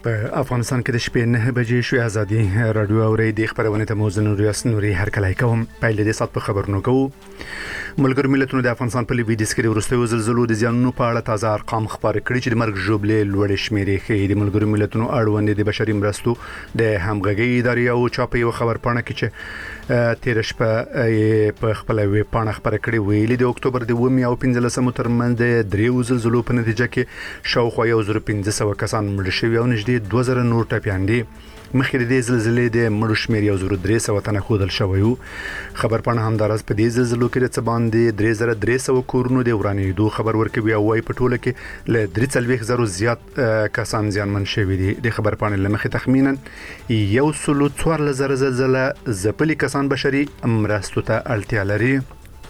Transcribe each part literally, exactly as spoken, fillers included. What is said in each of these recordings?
په افغانستان کې د شپې نه بجې شوې ازادي رادیو اوري د خبرونه ته موزن ریاست نوري هر کله کوم پایله د سات په خبرونو کوو. ملګر ملتونو د افغانستان په لویدیځ کې د ورستیو زلزلو د زیانونو په اړه تازه ارقام خبرې کړي چې د مرګ جوړلې لوړ شمیرې ښیي. د ملګر ملتونو اړوند د بشري مرستو د همغږي ادارې او چاپي یو خبر پاڼه کې چې تیر شپه په خپل وی پاڼه خبرې کړي ویلي د اکتوبر د اووه او پنځلسمه ترمنځ د دریو زلزلو په نتیجه کې شاوخوا یو زر پنځه سوه کسان مړ شوي او نږدې دوه زره نور ټپیان دي. مخکې د زلزلې د مړو شمیر یو زر درې سوه تنه ښودل شوی و. خبر پاڼه همداراز په دې زلزلو کې د څه باندې درې زره درې سوه کورونو د ورانېدو خبر ورکوي او وايي په ټوله کې له درې څلوېښت زرو زیات کسان زیانمن شوي دي. د خبر پاڼې له مخې تخمینا یو سلو څوارلس زره زلزله ځپلي کسان بشري مرستو ته اړتیا لري.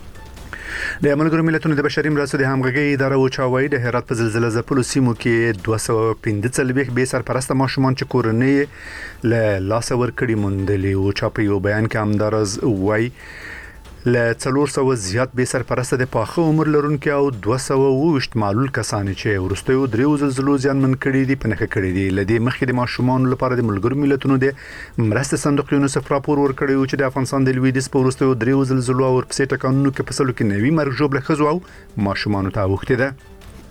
د ملګرو ملتونو د بشري مرستو د همغږي اداره او چاوي د هرات په زلزلې ځپلو سیمو کې دوه سوه پنځه څلوېښت بې سرپرسته ماشومان چې کورنۍ له لاس ورکړي موندلي او چاپي یو بیان کې همدارز وایي له څلور سوه زیات بې سرپرسته د پاخه عمر لرونکو او دوه سوه اووه ویشت معلول کسان چې ورستیو دریو زلزلو زیانمن کړي دي په نښه کړي دي. لدې مخکې د ماشومان لپاره د ملګرو ملتونو د مرستې صندوق یونیسف راپور ورکړی و چې د افغانستان د لویدیځ په ورستیو دریو زلزلو او ورپسې ټکانونو کې په سلو کې نوي مرګ ژوبله ښځو او ماشومانو ته اوښتې ده.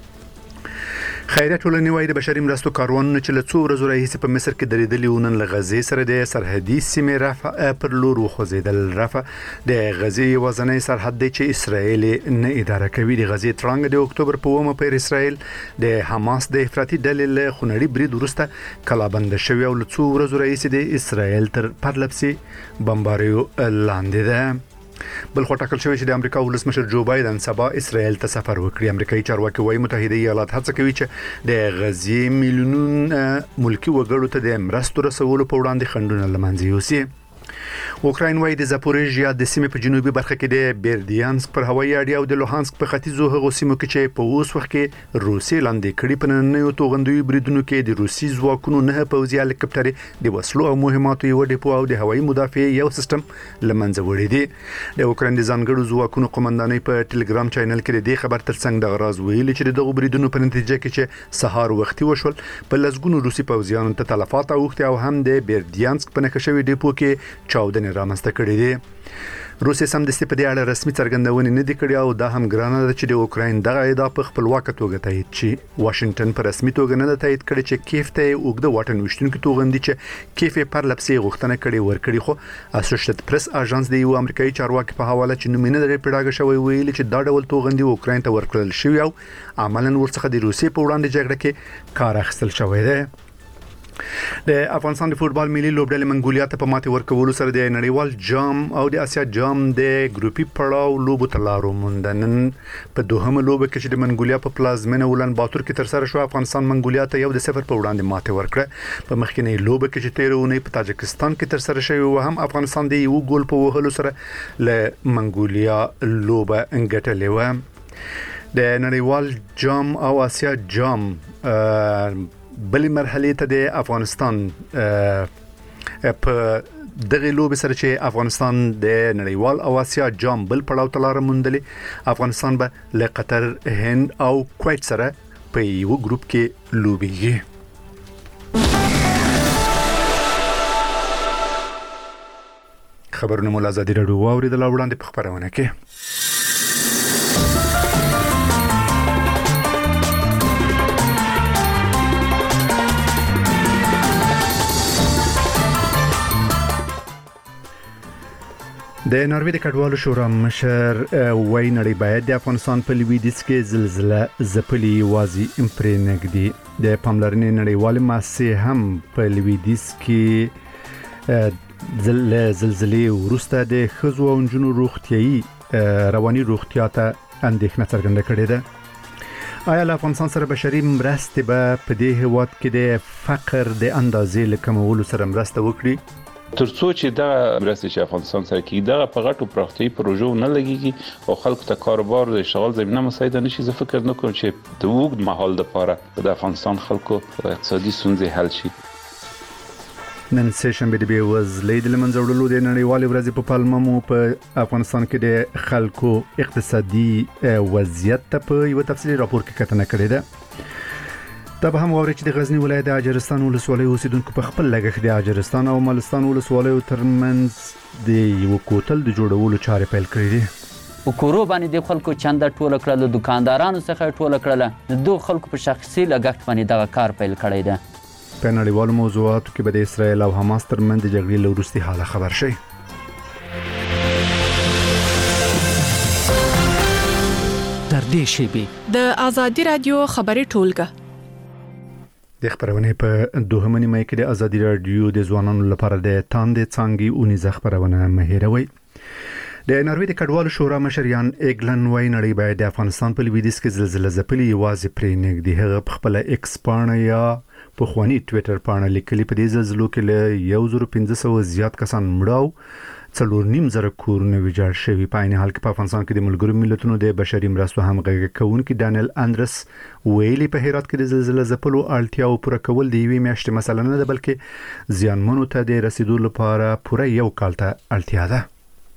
خیریه ټولنې وايي د بشري مرستو کاروانونه چې له څو ورځو راهیسې په مصر کې درېدلي و نن له غزې سره د سرحدي سیمې رفح پر لور وخوځېدل. رفح د غزې یوازینی سرحد دی چې اسرائیل نه اداره کوي. د غزې تړانګ د اکتوبر په اوومه پر اسرائیل د حماس د افراطي ډلې له خونړي برید وروسته کلابند شوی او له څو ورځو راهیسې د اسرائیل تر پرلپسې بمباریو لاندې ده. بل خو ټاکل شوی چې د امریکا ولسمشر جو بایدن سبا اسرائیل ته سفر وکړي. امریکایي چارواکي وايي متحده ایالات هڅه کوي چې د غزې میلیونونه ملکی وګړو ته د مرستو رسولو په وړاندې خنډونه له منځه یوسي. اوکراین وايي د زاپوریژیا د سیمې په جنوبي برخه کې د بیردیانسک پر هوایي اډې او د لوهانسک په ختیځو هغو سیمو کې چې په اوس وخت کې روسي لاندې کړي په نننیو توغندوي بریدونو کې د روسي ځواکونو نه پوځي هلیکاپټر د وسلو او مهماتو یو ډیپو او د هوایي مدافع یو سیستم لمنځه وړي دي. د اوکراین د ځانګړو ځواکونو قومندانۍ په ټلګرام چینل کې د خبر ترڅنګ د غراز ویلي چې دغه بریدونو په نتیجه کې چې سهار وختي وشول په لسګونو روسي پوځیانو ته تلفات اوښتي او هم د بیردیانسک په نښه شوی ډیپو کې چاودنې رامنځته کړې دي. روسیه سمدستي په دې اړه رسمي څرګندونې نه دي کړې او دا هم ګرانه ده چې د اوکراین دغه ادعا په خپلواکه توګه تایید شي. واشنگټن په رسمي توګه نه تایید کړي چې کیف ته اوږده واټن وشتونکو توغندي چې کیف پر لپسې غوښتنه کړي ورکړي. خو اسوسییټډ پریس اژانس د یو امریکایي چارواکي په حواله چې نومینه لري پیډاګه شوی ویلي چې دا ډول توغندي اوکراین ته ورکړل شوی او عملاً ورڅخه د روسیې په وړاندې جګړه کې کار اخیستل شوی دی. د افغانستان د فوتبال ملي لوبډلې منګولیا ته په ماتې ورکولو سره د نړیوال جام او د اسیا جام د ګروپي پړاو لوبو ته لار ومونده. نن په دوهمه لوبه کې چې د منګولیا په پلازمینه اولان باتور کې تر سره شو افغانستان منګولیا ته یو د صفر په وړاندې ماتې ورکړه. په مخکینی لوبه کې چې تیر اونۍ په تاجکستان کې تر سره شوی و هم افغانستان د یو ګول په وهلو سره له منګولیا لوبه انګټلې و. د نړیوال جام او اسیا جام بلې مرحله ته د افغانستان په دغه لوبې سره چې افغانستان د نړیوال او اسیا جام بل پړاو ته لار موندلې. افغانستان به له قطر، هند او کویت سره په یو ګروپ کې لوبېږي. خبرونه مولا ازادي راډیو واوریدل وړاندې په خبرونه کې. د ناروې د کډوالو شورا مشر وای نړۍ باید د افغانستان په لویدیځ کې زلزلہ ځپلي وازي امپرینګدي. د پاملرنې نړیوال مؤسسې هم په لویدیځ کې زلزلې وروسته د ښځو او نجونو روغتيایي رواني روغتیا ته اندېښنه څرګنده کړې ده. آیا له افغانستان سره بشري مرستې به په دې هیواد کې د فقر د اندازې له کمولو سره مرسته وکړي؟ ترڅو چې دا مرستې چې افغانستان سره کوي دا په غټو پراختي پروژو نه لګيږي او خلکو ته کاروبار او اشتغال زمينه مساعده نشي. زه فکر نه کوم چې د وګړو مهال لپاره د افغانستان خلکو اقتصادي ستونزې حل شي. نن سشنبه د بیوزلۍ د لمنځه وړلو د نړیوالې ورځې په پالمه مو په افغانستان کې د خلکو اقتصادي وضعیت ته په یو تفصیلي راپور کې کتنه کړې ده. دا به هم واوري چې د غزنی ولایت د اجرستان ولسوالۍ اوسیدونکو په خپل لګښت د اجرستان او مالستان ولسوالیو ترمنځ د یو کوتل د جوړولو چارې پیل کړې دي. او کورو باندې د خلکو چنده ټوله کړل، د دکاندارانو څخه ټوله کړل، د دوه خلکو په شخصي لګښت باندې دغه کار پیل کړی دی. په نړیوالو موضوعاتو کې به د اسرایل او حماس ترمنځ د جګړې له وروستي حاله خبر شي. در دې شیبې د آزادي رادیو خبري ټولګه د خبرونه په دوهمه نیمه کې د آزادي رادیو د ځوانانو لپاره د تاندې څنګه اونیزه خبرونه مهیروي. د ناروې د کډوالو شورا مشریان ایګلن وای نړۍ باید د افغانستان په لویدیځ کې زلزلہ ځپلي یوازې پرې نږدې هغه په خپل ایکس پاڼه یا په خواني ټوئیټر پاڼه لیکلي په دې زلزلو کې له یو زر پنځه سوه زیات کسان مړاو، څلور نیم زره کورونه ویجاړ شوي. په عین حال کې په افغانستان کې د ملګرو ملتونو د بشري مرستو همغږي کوونکي ډانیل اندرس ویلي په هرات کې د زلزلہ ځپلو اړتیاو پوره کول د یوې میاشتې مسله نه ده، بلکې زیانمنو ته د رسیدو لپاره پوره یو کال ته اړتیا ده.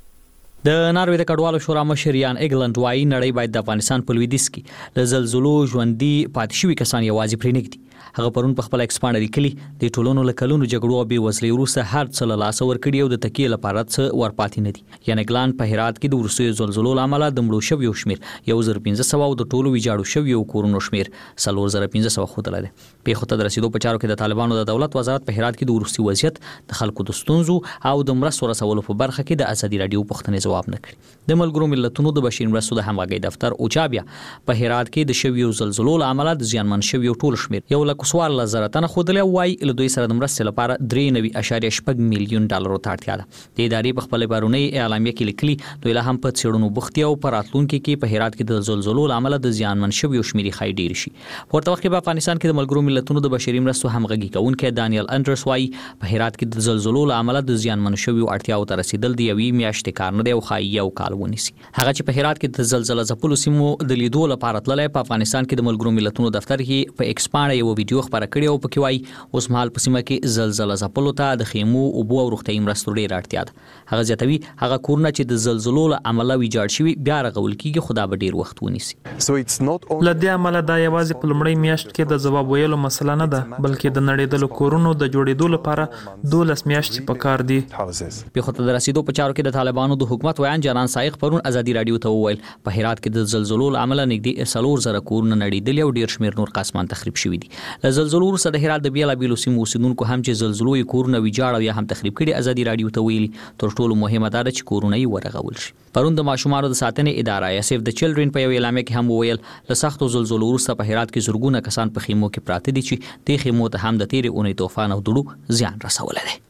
د ناروې د کډوالو شورا مشریان ایګلند وای نړۍ باید د افغانستان په لویدیځ کې له زلزلو ژوندي پاتې شوي کسان یوازې پرې نږدي. هغه پرون په خپل ایکس پاڼه لیکلي د ټولونو له کلونو جګړو او بېوزلۍ وروسته هر څه له لاسه ورکړي او د تکیې لپاره څه ورپاتې نه دي. یعنې ګلان په هرات کې د وروستیو زلزلو له امله د مړو شویو شمېر یو زر پنځه سوه او د ټولو ویجاړو شویو کورونو شمېر څلور زره پنځه سوه ښودلی دی. پیښو ته د رسیدو په چارو کې د طالبانو د دولت وزارت په هرات کې د وروستي وضعیت، د خلکو د ستونزو او د مرستو رسولو په برخه کې د ازادي رادیو پوښتنې ځواب نه کړي. د ملګرو ملتونو د بشري مرستو د همغږۍ دفتر اوچا بیا په هرات کې د شویو زلزلو له امله د زیانمن شویو ټول شمېر یو لک څوارلس زره تنه ښودلی وای له دوی سره د مرستې لپاره درې نوي اعشاریه شپږ میلیون ډالرو ته اړتیا ده. د ادارې په خپل پرونی اعلامیه کې لیکلي دوی لا هم په څېړنو بوختي او په راتلونکي کې په هرات کې د زلزلو له امله د زیانمن شویو شمېر ښایي ډېر شي. په ورته وخت کې په افغانستان کې د ملګرو ملتونو د بشري مرستو همغږي کوونکی ډانیل اندرس وای په هرات کې د زلزلو له امله د زیانمن شویو اړتیاو ته رسیدل د یوې میاشتې کار نه دی او ښایي یو کال ونیسي. هغه چې په هرات کې د زلزلہ ځپلو سیمو د لیدو لپاره تللی، په افغانستان کې د ملګرو ملتونو دفتر کې په ایکس پاڼه یو ویډیو خپاره کړې او پکې وایي اوس مهال په سیمه کې زلزلہ ځپلو ته د خیمو، اوبو او روغتیایي مرستو ډېره اړتیا ده. هغه زیاتوي هغه کورونه چې د زلزلو له امله ویجاړ شوي بیا رغول کېږي، خو دا به ډېر وخت ونیسي. له دې امله دا یوازې په لومړۍ میاشت کې د ځواب ویلو مسله نه ده، بلکې د نړېدلو کورونو د جوړېدو لپاره دولس میاشتې پکار دي. پیښو ته د رسیدو په چارو کې د طالبانو د حکومت ویان جانان سایق پرون ازادي رادیو ته وویل په هرات کې د زلزلو له امله نږدې څلور زره کورونه نړېدلي او ډېر شمېر نور قسمان تخریب شوي دي. له زلزلو وروسته د هرات د بېلابېلو سیمو اوسیدونکو هم چې زلزلو یې کورونه ویجاړ او یا هم تخریب کړي ازادي رادیو ته ویلي تر ټولو مهمه دا ده چې کورونه یې ورغول شي. پرون د ماشومانو د ساتنې اداره یا سیف د چلډرن په یو اعلامیه کې هم وویل له سختو زلزلو وروسته په هرات کې زرګونه کسان په خیمو کې پراته دي چې دې خیمو ته هم د تېرې اونۍ طوفان او دوړو زیان رسولی دی.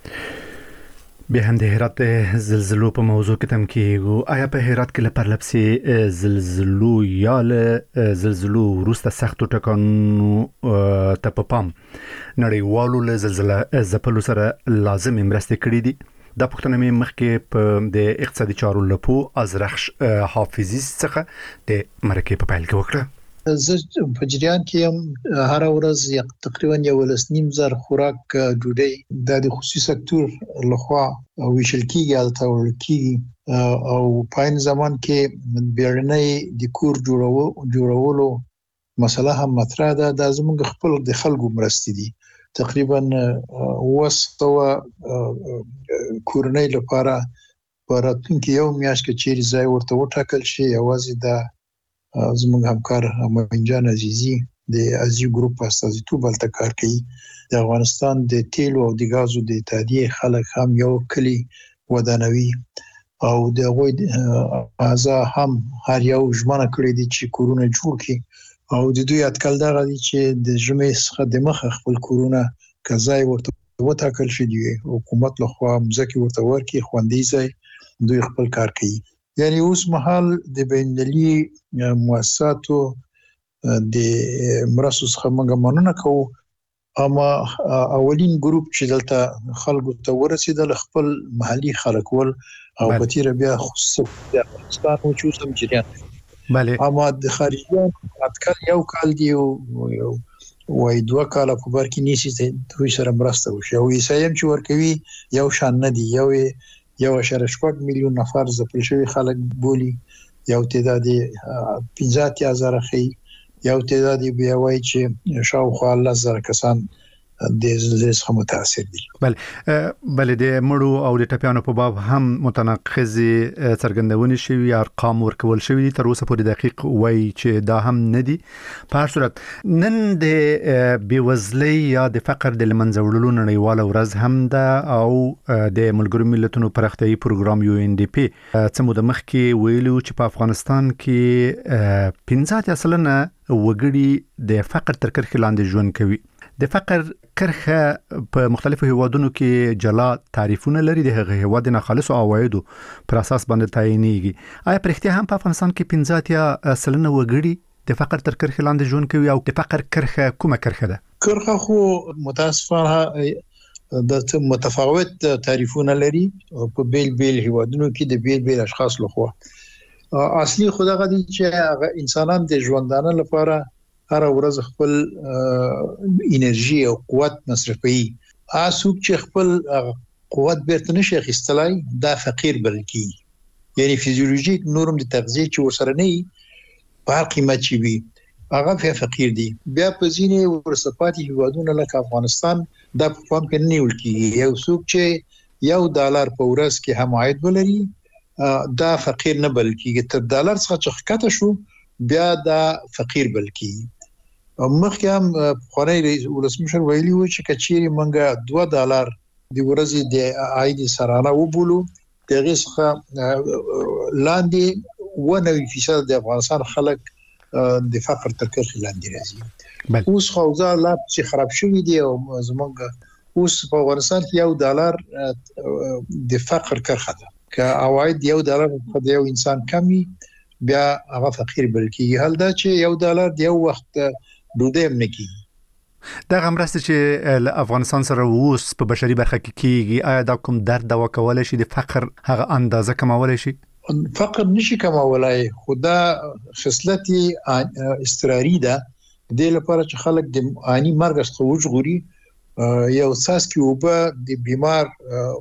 بیا هم د هرات زلزلو په موضوع کې تم کېږو. آیا په هرات کې له پرلپسې زلزلو یا له زلزلو وروسته سختو ټکانونو ته په پام نړیوالو له زلزله ځپلو سره لازمې مرستې کړي دي؟ دا پوښتنه مې مخکې په د اقتصادي چارو لپو ازرخش حافظي څخه د مرکې په پیل کې وکړه. زه په جریان کې یم هر ورځ تقریبا یو لس نیم زر خوراک ډوډۍ د خصوصي سکتور لخوا ویشل کېږي البته ورکول کېږي او په عین زمان کې بیړنۍ د کور جوړولو جوړولو مسله هم مطرح ده. دا زموږ خپل د خلکو مرستې دي. تقریبا اوه سوه کورنۍ لپاره په راتلونکي یو میاشت کې چیرې ځای ورته وټاکل شي. یوازې دا زموږ همکار امین جان عزیزی د ازیو ګروپ په استازیتوب هلته کار کوي. د افغانستان د تیلو او د غازو د اتحادیې خلک هم یو کلی ودانوي او د هغوی اعضا هم هر یو ژمنه کړې دي چې کورونه جوړ کړي او د دوی اټکل دغه دي چې د ژمي څخه د مخه خپل کورونه که ځای ورته وټاکل شي دي حکومت لخوا مځکې ورته ورکړي خوندي ځای دوی خپل کار کوي. یعنی اوس مهال د بین‌المللي مؤسساتو د مرستو څخه موږ مننه کوو، اما اولین ګروپ چې دلته خلکو ته ورسېدل خپل محلي خلک ول او په تیره بیا خصوصا د افغانستان او چې اوس هم جریان بله اما د خارجیان اټکل یو کال دی او وای دوه کاله په بر کې نیسي دوی سره مرسته وشي او یې چې ورکوي یو شان نه دی. یو یو اشاره شپږ میلیون نفر ځپل شوي خلک بولی، یو تعداد پنځه اتیا زره خي یو تعداد بیا وایي چې شاوخوا لس زره کسان د زلزلې څخه متاثر دي. بل بل د مړو او د ټپیانو په باب هم متناقض څرګندونې شوي ارقام ورکول شوي دي، تر اوسه پورې دقیق وایي چې دا هم نه دي. په هر صورت نن د بېوزلۍ یا د فقر د لمنځه وړلو نړیواله ورځ هم ده او د ملګرو ملتونو پراختیایي پروګرام یو ان ډي پی څه موده مخکې ویلو چې په افغانستان کې پنځه اتیا سلنه وګړي د فقر تر کرښې لاندې ژوند کوي. د فقر کرښه په مختلفو هیوادونو کې جلا تعریفونه لري، د هغه هیواد نه خالصو عوایدو پر اساس باندې تعینېږي. آیا پر اختیار هم په افغانستان کې پنځه اتیا سلنه وګړي د فقر تر کرښې لاندې ژوند کوي، او د فقر کرښه کومه کرښه ده؟ کرښه خو متاسفانه د متفاوت تعریفونه لري په بیل بیل هیوادونو کې د بیل بیل اشخاص لخوا. اصلي خدای غدي چې انسانان د ژوندانه لپاره هر ورځ خپل انرژي او قوت مصرفوي. اسوک چې خپل قوت بیرته نشي اخیستلای دا فقیر بلل کی، یعنی فیزیولوژیک نورم د تغذیه چې ورسره نه په هر قیمت چی وي هغه فقیر دي. بیا په ځینې ورسپاتي هیوادونو لکه افغانستان دا په پام کې نه نیول کیږي. یو څوک چې یو ډالر په ورځ کې هم عاید ولري دا فقیر نه بلل کیږي، تر ډالر څخه چې ښکته شو بیا دا فقیر بلل کیږي. مخکې هم خوري رئیس ولسمشر ویلي و چې کچېری منګه دوه ډالر د ورځې د عاید سرانه وبولو دغه څخه لاندې و نوي فیصد د افغانستان خلک د فقر تر کرښې لاندې راځي. اوس خوځا لا چې خراب شوی دی او زمونږ اوس په افغانستان کې یو ډالر د فقر کرښه ده، که عواید یو ډالر د یو انسان کمی بیا هغه فقیر بلل کیږي. حال دا چې یو ډالر د یو وخت ډوډۍ هم نه کیږي. دا غمرسته چې افغانستان سره اوس په بشري برخه کې کیږي، آیا دا کوم درد دوا کولای شي د فقر هغه اندازه کمولای شي؟ فقر نشي کمولای، خدا خصلت استراری ده د لپاره چې خلک د آنی مرګ څخه وژغوري. یو ساس کې وبه د بیمار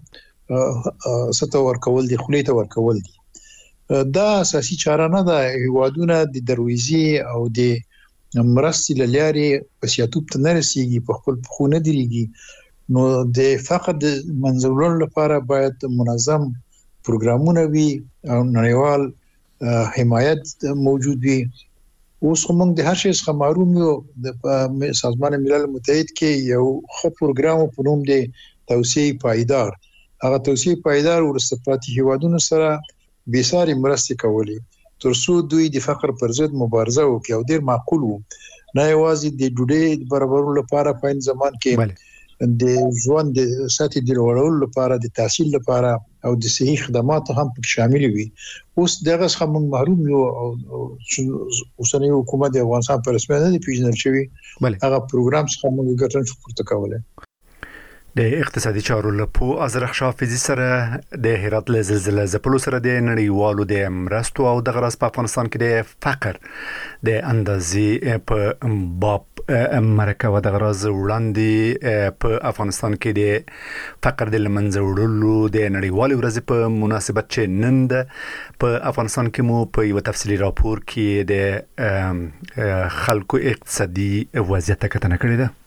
ستو ورکول دي، خولې ته ورکول دي. دا اساسي چاره نه ده. هیوادونه د درویزي او د مرستې لارې په سیاتوب ته نه رسیږي، په خپل خونه دیږي. نو د فقر د منځولو لپاره باید منظم پروګرامونه وي او نړیوال حمایت موجود وي. اوس موږ د هر شي څخه محروم یو. د سازمان ملل متحد کې یو ښه پروګرام په نوم دی توسعه پایدار. هغه توسعه پایدار ورسپاتي هیوادونو سره بیساري مرستې کولې ترڅو دوی د فقر پر ضد مبارزه وکړي او ډیر معقول وو. نه یوازې د ډوډۍ برابرولو لپاره په این زمان کې د ژوند د سطحې د لوړولو لپاره، د تحصیل لپاره او د صحي خدماتو هم پکې شامل وي. اوس دغه څخه موږ محروم یو او اوسنی حکومت د افغانستان په رسمیت نه دی پیژندل شوی. هغه پروګرام څخه موږ ګټه پورته کوله. د اقتصادي چارو لپو ازرخ شافزي سره د هرات له زلزلې زپلو سره د نړیوالو د مرستو او د غرض په افغانستان کې د فقر د اندازې په باب مرکه و د غرض وړاندې په افغانستان کې د فقر د لمنځه وړلو د نړیوالې ورځې په مناسبت چې نن د په افغانستان کې مو په یو تفصیلي راپور کې د خلکو اقتصادي وضعیت کتنه کړې ده.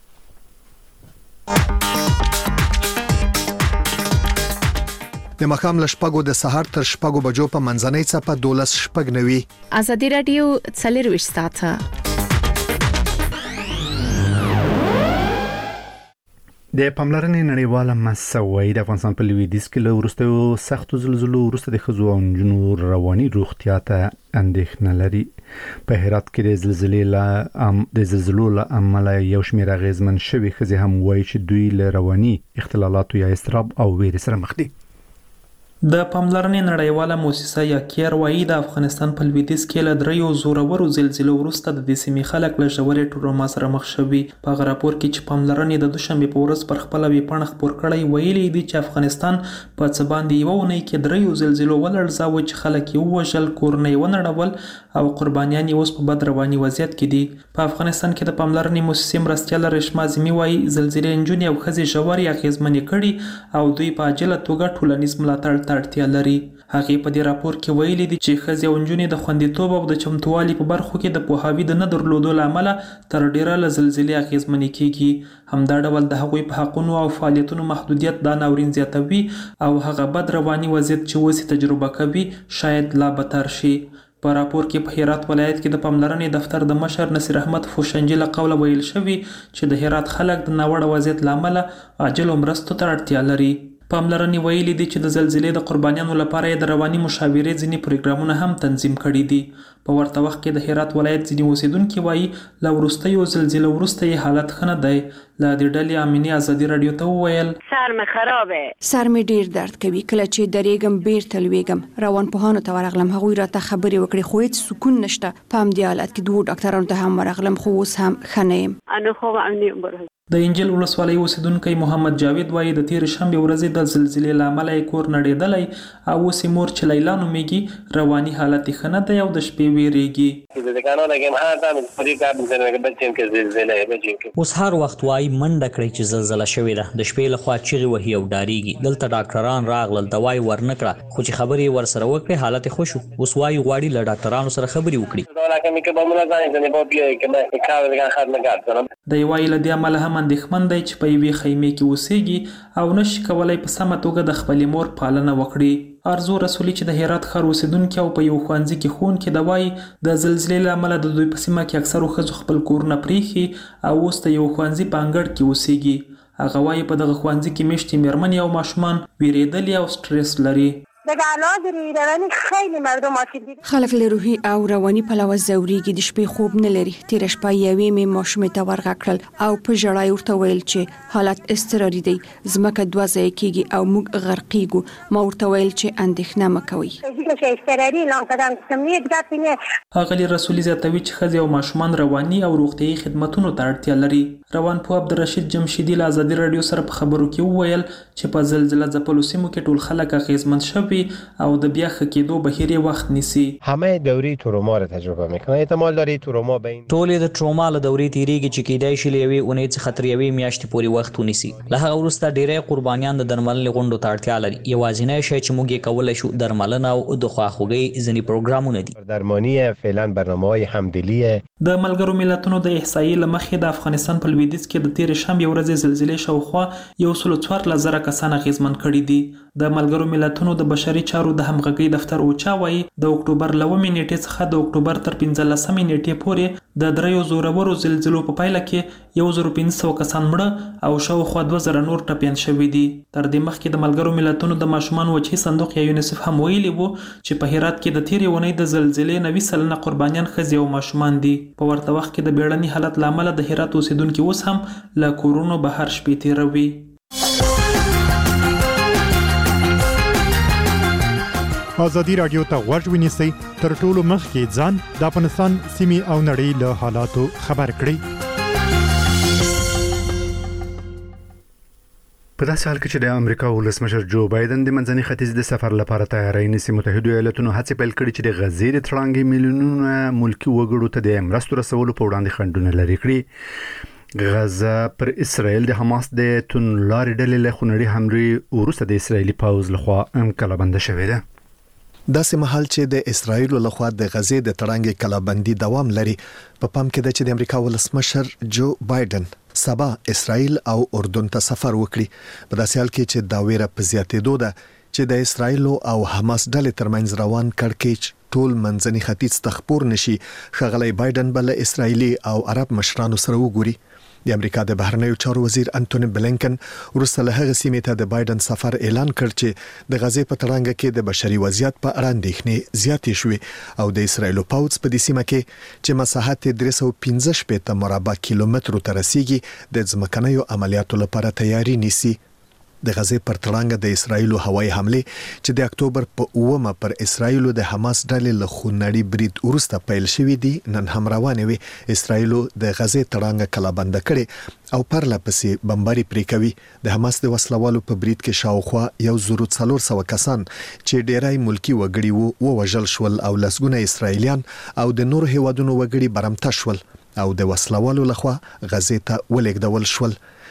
د مخام لشپګو د سحر تر شپګو بجو په منځنۍ چپه دولس شپګ نوي. ازادي رادیو څلرويشت ساعته د پاملرنې نړیواله مسوي د افغانستان په لویدیځ کې له وروستیو سختو زلزلو وروسته د ښځو او نجونو رواني روغتیا ته اندېښنه لري. په هرات کې د زلزلې له ام د زلزلو له امله یو شمېر اغېزمن شوي ښځې هم وایي چې دوی له رواني اختلالاتو یا اضطراب او ویرې سره مخ دي. د پاملرنې نړیواله موسسه یا کیر وایي د افغانستان په لویدیځ کې له دریو زورورو زلزلو وروسته د دې سیمې خلک له ژورې ټروما سره مخ شوي. په هغه راپور کې چې پاملرنې د دوشنبې په ورځ پر خپله ویبپاڼه خپور کړی ویلي دي چې افغانستان په څه باندې یوه اونۍ کې دریو زلزلو ولړزاوه چې خلک یې ووژل، کورونه یې ونړول او قربانیان یې اوس په بد رواني وضعیت کې دي. په افغانستان کې د پاملرنې موسسې مرستیاله ریشما عظیمي وایي زلزلې نجونې او ښځې ژورې اغېزمنې کړي او دوی په عاجله توګه ټولنیز ملاتړ ته اړتیا لري. هغه په دې راپور کې ویلي دي چې ښځې او نجونې د خوندیتوب او د چمتووالي په برخو کې د پوهاوي د نه درلودو له امله تر ډیره له زلزلې اغېزمنې کیږي. همدا ډول د هغوی په حقونو او فعالیتونو محدودیت دا ناورین زیاتوي او هغه بد رواني وضعیت چې اوس تجربه کوي شاید لا بدتر شي. په راپور کې په هرات ولایت کې د پاملرنې دفتر د مشر نصیر احمد فوشنجي له قوله ویل شوي چې د هرات خلک د ناوړه وضعیت له امله عاجلو مرستو ته اړتیا لري. پاملرنې ویلي دي چې د زلزلې د قربانیانو لپاره یې د رواني مشاورې ځینې پروګرامونه هم تنظیم کړي دي. په ورته وخت کې د هرات ولایت ځینې اوسیدونکي وایي له وروستیو زلزلو وروسته یې حالت ښه نه دی. له دې ډلې امینې ازادي راډیو ته وویل سر مې خرابه، سر مې ډیر درد کوي، کله چې درېږم بیرته لویږم. روانپوهانو ته ورغلم، هغوی راته خبرې وکړې خو هیڅ سکون نشته. په همدې حالت کې دوو ډاکټرانو ته هم ورغلم خو اوس هم ښه نه یم. انا خو امني. د انجیل ولسوالۍ اوسیدونکی محمد جاوید وایي د تېرې شنبې ورځې د زلزلې له امله یې کور نړېدلی او اوس یې مور چې لیلا نومیږي رواني حالت یې ښه نه دی او د شپې ویریږي. اوس هر وخت وایي منډه کړئ چې زلزله شوې ده، د شپې لخوا چیغې وهي او ډاریږي. دلته ډاکټران راغلل، دوا یې ورنه کړه خو چې خبرې یې ورسره وکړې حالت یې ښه شو. اوس وایي غواړي له ډاکټرانو سره خبرې وکړي. دی وایي له دې امله هم اندېښمن دی چې په یوې خیمې کې اوسېږي او نشي کولی په سمه توګه د خپلې مور پالنه وکړي. ارزو رسولي چې د هرات ښار اوسیدونکي او په یو ښوونځي کې ښوونکي د وایي د زلزلې له امله د دوی په سیمه کې اکثرو ښځو خپل کورونه پرېښي او اوس د یو ښوونځي په انګړ کې اوسېږي. هغه وایي په دغه ښوونځي کې میشتې مېرمنې او ماشومان ویرېدلي او سټرس لري. خلک له روحي او رواني پلوه ځورېږي، د شپې خوب نه لري. تېره شپه یوې مې ماشومې ته ورغږ کړل او په ژړا یې ورته ویل چې حالت اضطراري دی، ځمکه دوه ځایه کېږي او موږ غرقېږو. ما ورته ویل چې اندېښنه مه کوئ. ښاغلي رسولي زیاتوي چې ښځې او ماشومان رواني او روغتیایي خدمتونو ته اړتیا لري. روانپوه عبدالرشید جمشیدي له ازادي راډیو سره په خبرو کې وویل چې په زلزله ځپلو سیمو کې ټول خلک اغېزمن شوي او د بیا ښه کېدو بهیر یې وخت نیسي. همه دوره تروما را تجربه میکنه. احتمال داره تروما بین ټولې د تروما له دورې تیریږي چې کېدای شي له یوې اونۍ څخه تر یوې میاشتې پورې وخت ونیسي. له هغه وروسته ډېری قربانیان د درملنې غونډو ته اړتیا لري. یوازینی شی چې موږ یې کولی شو درملنه او د خواخوږۍ ځینې پروګرامونه دي. درماني فعلا برنامه‌های همدلی. د ملګرو ملتونو د احصایې له مخې د افغانستان په لویدیځ کې د تېرې شنبې ورځې زلزلې شاوخوا یو سل څوارلس زره کسان اغېزمن کړي دي. د ملګرو ملتونو د بشري چارو د همغږۍ دفتر اوچا وایي د اکتوبر له اوومې نیټې څخه د اکتوبر تر پنځلسمې نیټې پورې د دریو زورورو زلزلو په پایله کې یو زر پنځه سوه کسان مړه او شاوخوا دوه زره نور ټپیان شوي دي. تر دې مخکې د ملګرو ملتونو د ماشومانو وجهي صندوق یا یونیسف هم ویلي وو چې په هرات کې د تېرې اونۍ د زلزلې نوي سلنه قربانیان ښځې او ماشومان دي. په ورته وخت کې د بیړني حالت له امله د هرات اوسیدونکي اوس هم له کورونو بهر شپې تېروي. ازادي راډیو ته غوږ ونیسئ، تر ټولو مخکې ځان د افغانستان سیمې او نړۍ له حالاتو خبر کړئ. په داسې حال کې چې د امریکا ولسمشر جو بایدن د منځني ختیځ د سفر لپاره تیاری نیسي، متحده ایالاتونو هڅې پیل کړي چې د غزې د تړانګې میلیونونه ملکي وګړو ته د مرستو رسولو په وړاندې خنډونه لرې کړي. غزه پر اسرائیل د حماس د توندلارې ډلې له خونړۍ حملې وروسته د اسرائیلي پوځ لخوا انقلابنده شوې ده. داسې مهال چې د اسرایل لخوا د غزې د تړانګې کلابندي دوام لري، په پام کې ده چې د امریکا ولسمشر جو بایدن سبا اسرائیل او اردن ته سفر وکړي. په داسې حال کې چې دا ویره په زیاتېدو ده چې د اسرائیل او حماس ډلې ترمنځ روان کړکېچ ټول منځني ختیځ ته خپور نشي. ښاغلی بایدن بل اسرائیلي او عرب مشرانو سره وګوري. د امریکا د بهرنیو چارو وزیر انټونی بلینکن وروسته له هغه سیمې ته د بایدن سفر اعلان کړ چې د غزې په تړانګه کې د بشري وضعیت په اړه اندېښنې زیاتې شوې او د اسرایل پوځ په دې سیمه کې چې مساحت درې سوه پنځه شپېته مربع کیلومترو ته رسیږي د ځمکنیو عملیاتو لپاره تیاری نیسي. د غزې پر تړانګه د اسرایل هوایي حمله چې د اکتوبر په اومه پر اسرایل د حماس ډلې له خونړي برید وروسته پیل شوې دي نن هم روانه وي. اسرایل د غزې تړانګه کلابند کړي او پرله پسې بمباري پرې کوي. د حماس د وسلوالو په برید کې شاوخوا یو زر څلور سوه کسان چې ډیری ملکی وګړي وو ووژل شول او لسګونه اسرایلیان او د نورو هیوادونو وګړي برمته شول او د وسلوالو لخوا غزې ته ولېږدول شول.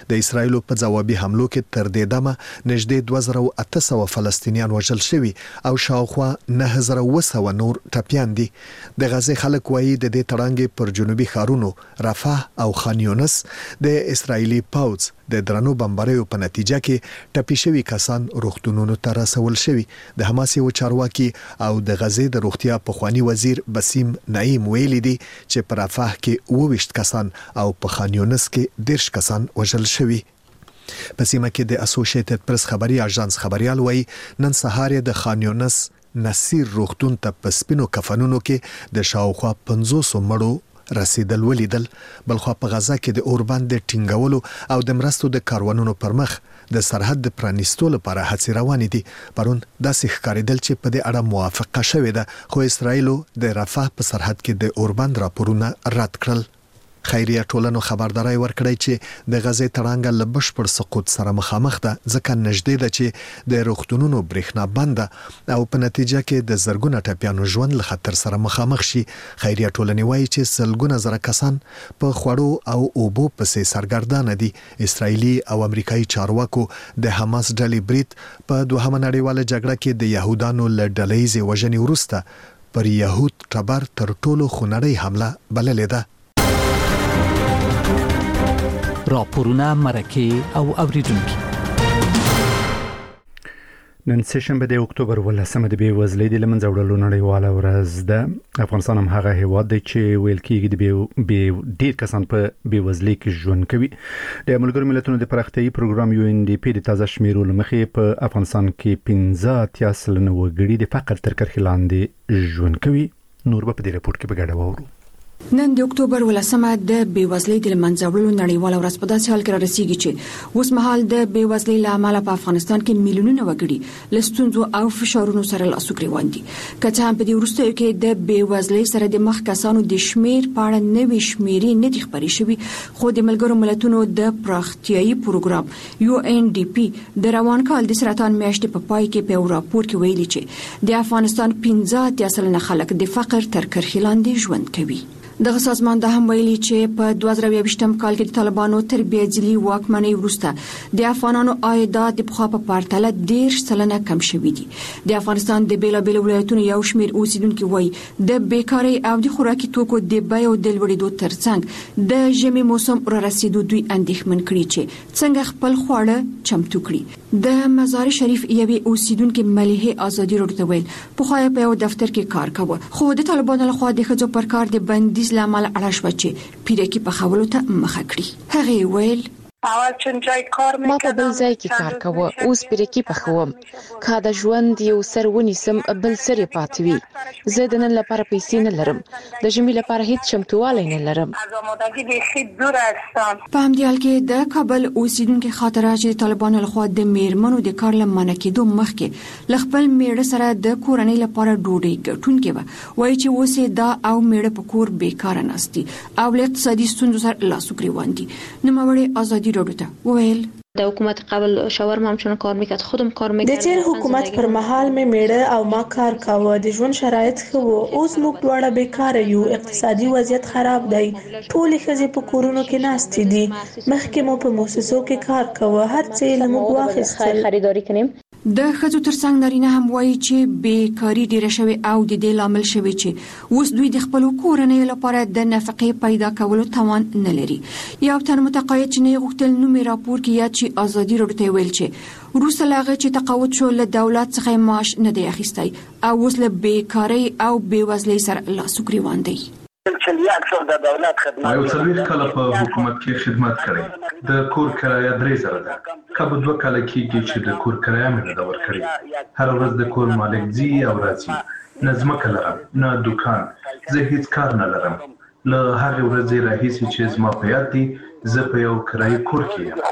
د اسرایل په ځوابي حملو کې تر دې دمه نږدې دوه زره او اته سوه فلسطینیان وژل شوي او شاوخوا نه زره اوه سوه نور ټپیان دي. د غزه خلک وایي د دې تړانګې پر جنوبي ښارونو رفح او خان یونس د اسرایلی پوځ د درنو بمباریو په نتیجه کې ټپي شوي کسان روغتونونو ته رسول شوي. د حماس یو چارواکي او د غزې د روغتیا پخوانی وزیر بسیم نعیم ویلي دي چې په رفح کې اوه ویشت کسان او په خان یونس کې دیرش کسان وژل شوي. په سیمه کې د اسوسییټډ پریس خبري اژانس خبريال وایي نن سهار د خان یونس نصیر روغتون ته په سپینو کفنونو کې د شاوخوا پنځوس مړو رسیدل ولیدل. بلخوا په غزه کې د اوربند ټینګولو او د مرستو د کاروانونو پر مخ د سرحد د پرانیستو لپاره هڅې روانې دي. پرون داسې ښکارېدل چې په دې اړه موافقه شوې ده خو اسرایل د رفح په سرحد کې د اوربند راپورونه رد کړل. خیریه ټولنو خبرداري ورکړی چې د غزې تړانګه له بشپړ سقوط سره مخامخ ده ځکه نږدې ده چې د روغتونونو برېښنا بنده او په نتیجه کې د زرګونه ټپیانو ژوند له خطر سره مخامخ شي. خیریه ټولنې وایي چې سلګونه زره کسان په خوړو او اوبو پسې سرګردانه دي. اسرایلی او امریکایي چارواکو د حماس ډلې برید په دوهمه نړیواله جګړه کې د يهودانو له ډلهیزې وژنې وروسته پر يهود ټبر تر ټولو خونړۍ حمله بللې ده. راپورونه مرکه او اوریدونکو نن سهشنبه د اکتوبر ولسمه د بیوزلۍ د لمنځه وړلو نړیواله ورځ ده. افغانستان هم هغه هیواد دی چې ویل کېږي د بې ډېر کسان په بیوزلۍ کې ژوند کوي. د ملګرو ملتونو د پراختیایي پروګرام یو ان ډي پی د تازه شمیرو لمخې په افغانستان کې پنځه اتیا سلنه وګړي د فقر تر کرښې لاندې ژوند کوي. نور به په دې راپور کې په ګډه واورو. نن د اکتوبر ولسمه د بیوزلۍ د لمنځه وړلو نړیواله ورځ په داسې حال کې رارسیږي چې اوس مهال د بیوزلۍ له امله په افغانستان کې میلیونونه وګړي له ستونزو او فشارونو سره لاس او ګریوان دي. که څه هم په دې وروستیو کې د بیوزلۍ سره د مخ کسانو د شمیر په اړه نوې شمیرې نه دي خبرې شوې خو د ملګرو ملتونو د پراختیایي پروګرام یو ان ډي پی د روان کال د سرطان میاشتې په پای کې په راپور کې ویلي چې د افغانستان پنځه اتیا سلنه خلک د فقر تر کرښې لاندې ژوند کوي. دغه سازمان د هم ویلي چې په دوه زره یوویشتم کال کې د طالبانو تر بیځلي واکمنۍ وروسته د افغانانو عایدات د پخوا په پرتله ډېر سلنه کم شوي دي. د افغانستان د بیلابېلو ولایتونو یو شمېر اوسیدونکو وایي د بیکارۍ او د خوراکي توکو د بیو د لوړېدو ترڅنګ د ژمي موسم را رسیدو دوی اندېښمن کړي چې څنګه خپل خواړه چمتو کړي. د مزار شریف یوې اوسیدونکو مليحه ازادي راډیو ته ویل پخوا په یو دفتر کې کار کاوه خو د طالبانو لخوا د ښځو پر کار د بندیز لامل اړه شو چې پیرکی په خولو ته مخه کړی. هغه ویل ما په بل ځای کې کار کوم اوس پیرکی په خوم کا د ژوند یو سرونی سم بل سره پاتې وي زه د نن لپاره پیسې نه لرم د ژمي لپاره هیڅ چمتووالی نه لرم. په همدې حال کې د کابل اوسیدونکو خاطره چې طالبانو لخوا د میرمنو د کار لمنه کېدو مخکې لخپل میړه سره د کورنۍ لپاره ډوډۍ ګټونکې و وایي چې اوس دا او میړه په کور بیکاره ناستي او له اقتصادي ستونزو سره لاس وګریوان دي. نوموړی ازادي ویل د حکومت قبل شاورما هم چون کار میکرد خودم کار میکردم. د تیر حکومت پر مهال می میړه او ما کار کاوه د ژوند شرایط خو اوس موږ دواړه بیکاره یو اقتصادي وضعیت خراب دی ټول ښځې په کورونو کې ناستې دي مخکې مو په مؤسسو کې کار کاوه هر څه له موږ واخیستل خریداري کنیم. د ښځو ترڅنګ نارینه هم وایي چې بیکاری ډیره شوې او د دې لامل شوی چې اوس دوی د خپل کورنۍ لپاره د نفقې پیدا کولو توان نه لري. یو تن متقاعد چې نه غوښتل نومي راپور کې یاد چې ازادي راډیو ویل چې وروسته لاغه چې تقاعد شو له دولت څخه معاش نه دی اخیستی او اوس له بیکاری او بیوزلۍ سره لاس وګریوان دی. یو څلوېښت کاله په حکومت کې خدمت کړی د کور کرایه درې زره ده کابه دوه کاله کېږي چې د کور کرایه مې نه ده ورکړې هر ورځ د کور مالک ځي او راځي نه ځمکه لرم نه دوکان زه هیڅ کار نه لرم له هغې ورځې راهیسې چې زما په یاد دي زه په یو کرایي کور کې یم.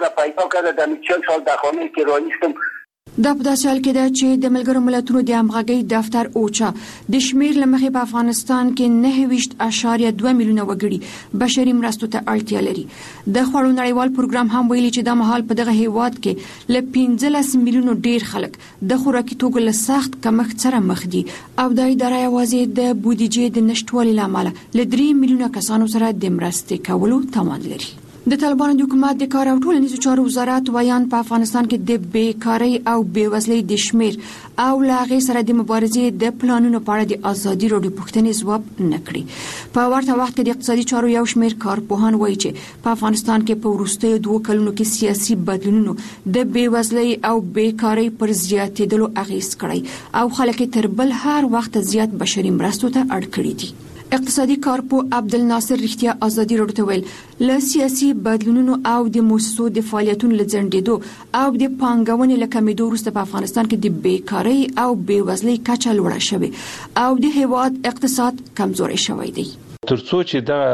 دا په داسې حال کې ده چې د ملګرو ملتونو د همغږۍ دفتر اوچا د شمیر لمخې په افغانستان کې نهه ویشت اعشاریه دوه میلیونه وګړي بشري مرستو ته اړتیا لري. د خوړو نړیوال پروګرام هم ویلي چې د مهال په دغه هیواد کې ل پنځلس میلیونو ډیر خلک د خوراکي توکو له سخت کمښت سره مخ دي او د ادارې یوازې د بودیجې د نشټوالي لامل ل درې میلیونه کسانو سره د مرستې کولو توان لري. د طالبانو د حکومت د کار او ټولنیزو چارو وزارت ویان په افغانستان کې د بیکاری او بیوزلۍ د شمیر او لاغې سره د مبارزې د پلانونو په اړه د ازادي راډیو پوښتنې ځواب نکړي. په ورته وخت کې د اقتصادي چارو یو شمیر کارپوهان وایي چې په افغانستان کې په وروستیو دوه کلونو کې سیاسي بدلونونو د بیوزلۍ او بیکاری پر زیاتېدلو اغیز کړی او خلک تر بل هر وخت زیات بشري مرستو ته اړ کړي دي. اقتصادي کارپو عبدالناصر رښتیا ازادي راډیو ته ویل له سیاسي بدلونونو او د موسسو د فعالیتونو لځنډېدو او د پانګونې له کمېدو وروسته په افغانستان کې د بیکاری او بیوزلۍ کچه لوړه شوې او د هیواد اقتصاد کمزوري شوی دی. ترڅو چې دا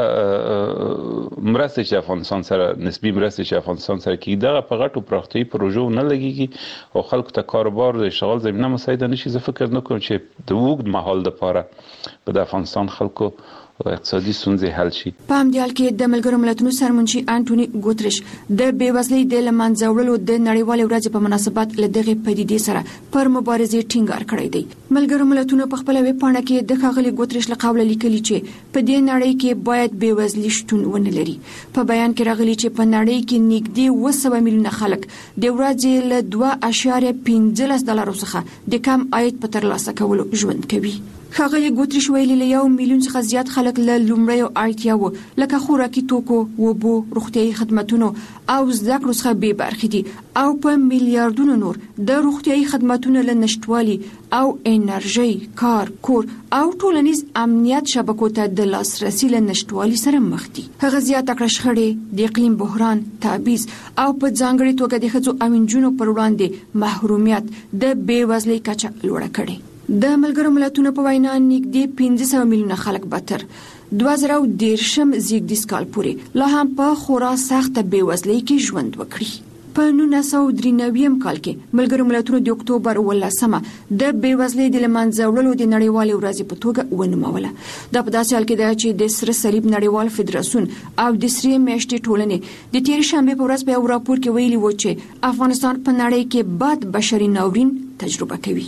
مرسته چې افغانستان سره نسبی مرسته چې افغانستان سره کیږي دا په غټو پراختي پروژو نه لګيږي او خلکو ته کاروبار د اشتغال زمينه مساعده نشي. زه فکر نه کوم چې د وګړو مهال لپاره په د افغانستان خلکو اقتصادي ستونزې حل شي. په همدې حال کې د ملګرو ملتونو سرمنشي انټونی ګوتریش د بیوزلۍ د لمنځه وړلو د نړیوالې ورځې په مناسبت له دغه پدیدې سره پر مبارزې ټینګار کړی دی. ملګرو ملتونو په خپل ویب پاڼه کې د ښاغلي ګوتریش له قوله لیکلي چې په دې نړۍ کې باید بیوزلي شتون ونه لري. په بیان کې راغلي چې په نړۍ کې نږدې اوه سوه میلیونه خلک د ورځې له دوه اعشاریه پنځلس ډالرو څخه د کم عاید په ترلاسه کولو ژوند کوي. ښاغلي ګوتریش ویلي له یو میلیون څخه زیات خلک له لومړیو اړتیاوو لکه خوراکي توکو، اوبو، روغتیايي خدماتونو او زده کړو څخه بې برخې دي او په میلیارډونو نور د روغتیايي خدماتونو له نشټوالي او انرژي، کار، کور او ټولنیز امنیت شبکو ته د لاسرسي له نشټوالي سره مخ دي. هغه زیاته کړه شخړې، د اقلیم بحران، تبعیض او په ځانګړي توګه د ښځو او نجونو پر وړاندې محرومیت د بیوزلۍ کچه لوړه کړې. د ملګرو ملتونو په وینا نږدې پنځه سوه میلیونه خلک به تر دوه زره دېرشم زیږدیز کال پورې لا هم په خورا سخته بیوزلۍ کې ژوند وکړي. په نولس سوه درې نوي کال کې ملګرو ملتونو د اکتوبر اوولسمه د بیوزلۍ د لمنځه وړلو د نړیوالې ورځې په توګه ونوموله. دا په داسې حال کې ده چې د سره صلیب نړیوال فدراسیون او د سرې میاشتې ټولنې د تیر شنبه په ورځ په یو راپور کې ویلي و چې افغانستان په نړۍ کې بد بشري ناورین تجربه کوي.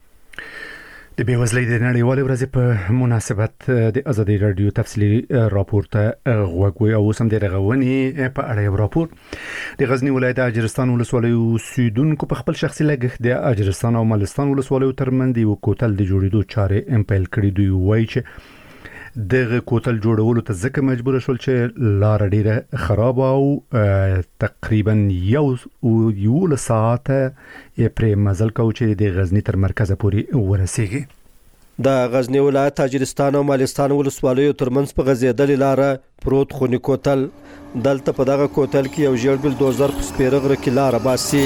د بیوزلۍ د نړیوالې ورځې په مناسبت د ازادي رادیو تفصیلي راپور ته غوږ او سم د رغونې په اړه یو راپور د غزنی ولایت اجرستان ولسوالۍ اوسیدونکو په خپل شخصي لګښت د اجرستان او مالستان ولسوالیو ترمنځ یو کوتل د جوړېدو چارې امپیل کړي. دوی وایي چې دغه کوتل جوړولو ته ځکه مجبور شول چې لار ډیره خراب او تقریبا یو یو ساعت پرې مزل کو چې د غزنی تر مرکز پورې ورسیږي. د غزنی ولایت تاجرستان او مالستان ولسوالیو ترمنځ په غزیدلې لار پروت خونی کوتل دلته په دغه کوتل کې یو ژړ بلدوزر په سپیرغره کې لار باسي.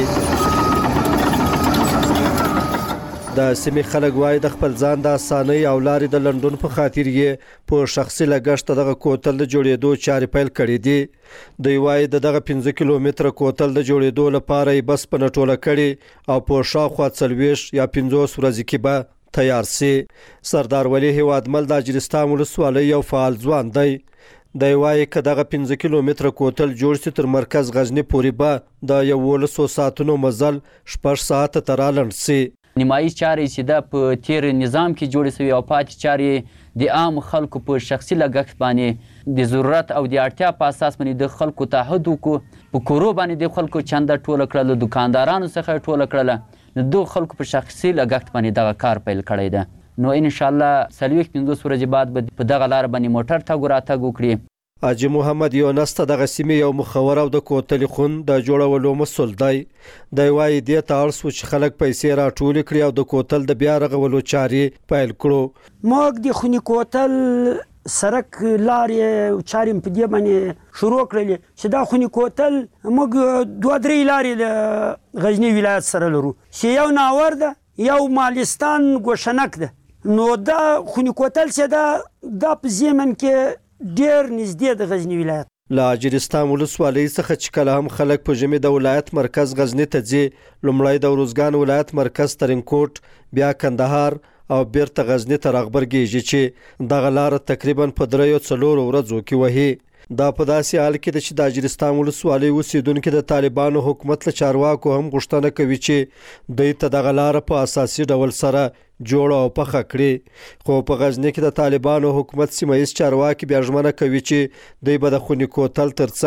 د سیمې خلک وایي د خپل ځان د اسانۍ او لارې د لندن په خاطر یې په شخصي لګښت دغه کوتل د جوړېدو چارې پیل کړې دي. دوی وایي دغه پنځه کیلومتره کوتل د جوړېدو لپاره یې بس په نټوله کړي او په شاوخوا څلوېښت یا پنځوس ورځې کې به تیار سي. سردار ولی هیوادمل د اجرستان ولسوالۍ یو فعال ځوان دی. دی وایي که دغه پنځه کیلومتره کوتل جوړ شي تر مرکز غزنی پورې به د یولسو ساعتونو مزل شپږ ساعته ته رالنډ سي. نیمایي چارې چې د په تیر نظام کې جوړې شوې او پاتې چارې د عام خلکو په شخصي لګښت باندې د ضرورت او د اړتیا په اساس باندې د خلکو تعهد وکړو. په کورو باندې د خلکو چنده ټوله کړله، دکاندارانو څخه ټوله کړله، د دغو خلکو په شخصي لګښت باندې دغه کار پیل کړی ده. نو انشاءالله څلوېښت پنځوس ورځې بعد به په دغه لار باندې موټر تګ راتګ وکړي. حاجي محمد یونس ته دغه سیمې یو مخور او د کوتل خون د جوړولو مسول دی. دی وایي دې ته اړ شو چې خلک پیسې راټولې کړي او د کوتل د بیا رغولو چارې پیل کړو. موږ د خونی کوتل سرک لارې چارې په دې باندې شروع کړلې چې دا خونی کوتل موږ دوه درې لارې د غزنی ولایت سره لرو چې یو ناور ده، یو مالستان ګوشنک ده. نو دا خونی کوتل چې دا دا په زمن کې ډیر نږدې د غزنی ولایت له اجرستان ولسوالۍ څخه چې کله هم خلک په ژمي د ولایت مرکز غزنی ته ځي، لومړی د ارزګان ولایت مرکز ترینکوټ، بیا کندهار او بیرته غزنی ته راغبرګیږي چې دغه لار تقریبا په دریو څلورو ورځو کې وهي. دا په داسې حال کې ده چې د اجرستان ولسوالۍ اوسیدونکي د طالبانو حکومت له چارواکو هم غوښتنه کوي چې دوی ته دغه لاره په اساسي ډول سره جوړه او پخه کړي. خو په غزنی کې د طالبانو حکومت سیمه ییز چارواکي بیا ژمنه کوي چې دوی به د خونی کوتل ترڅنګ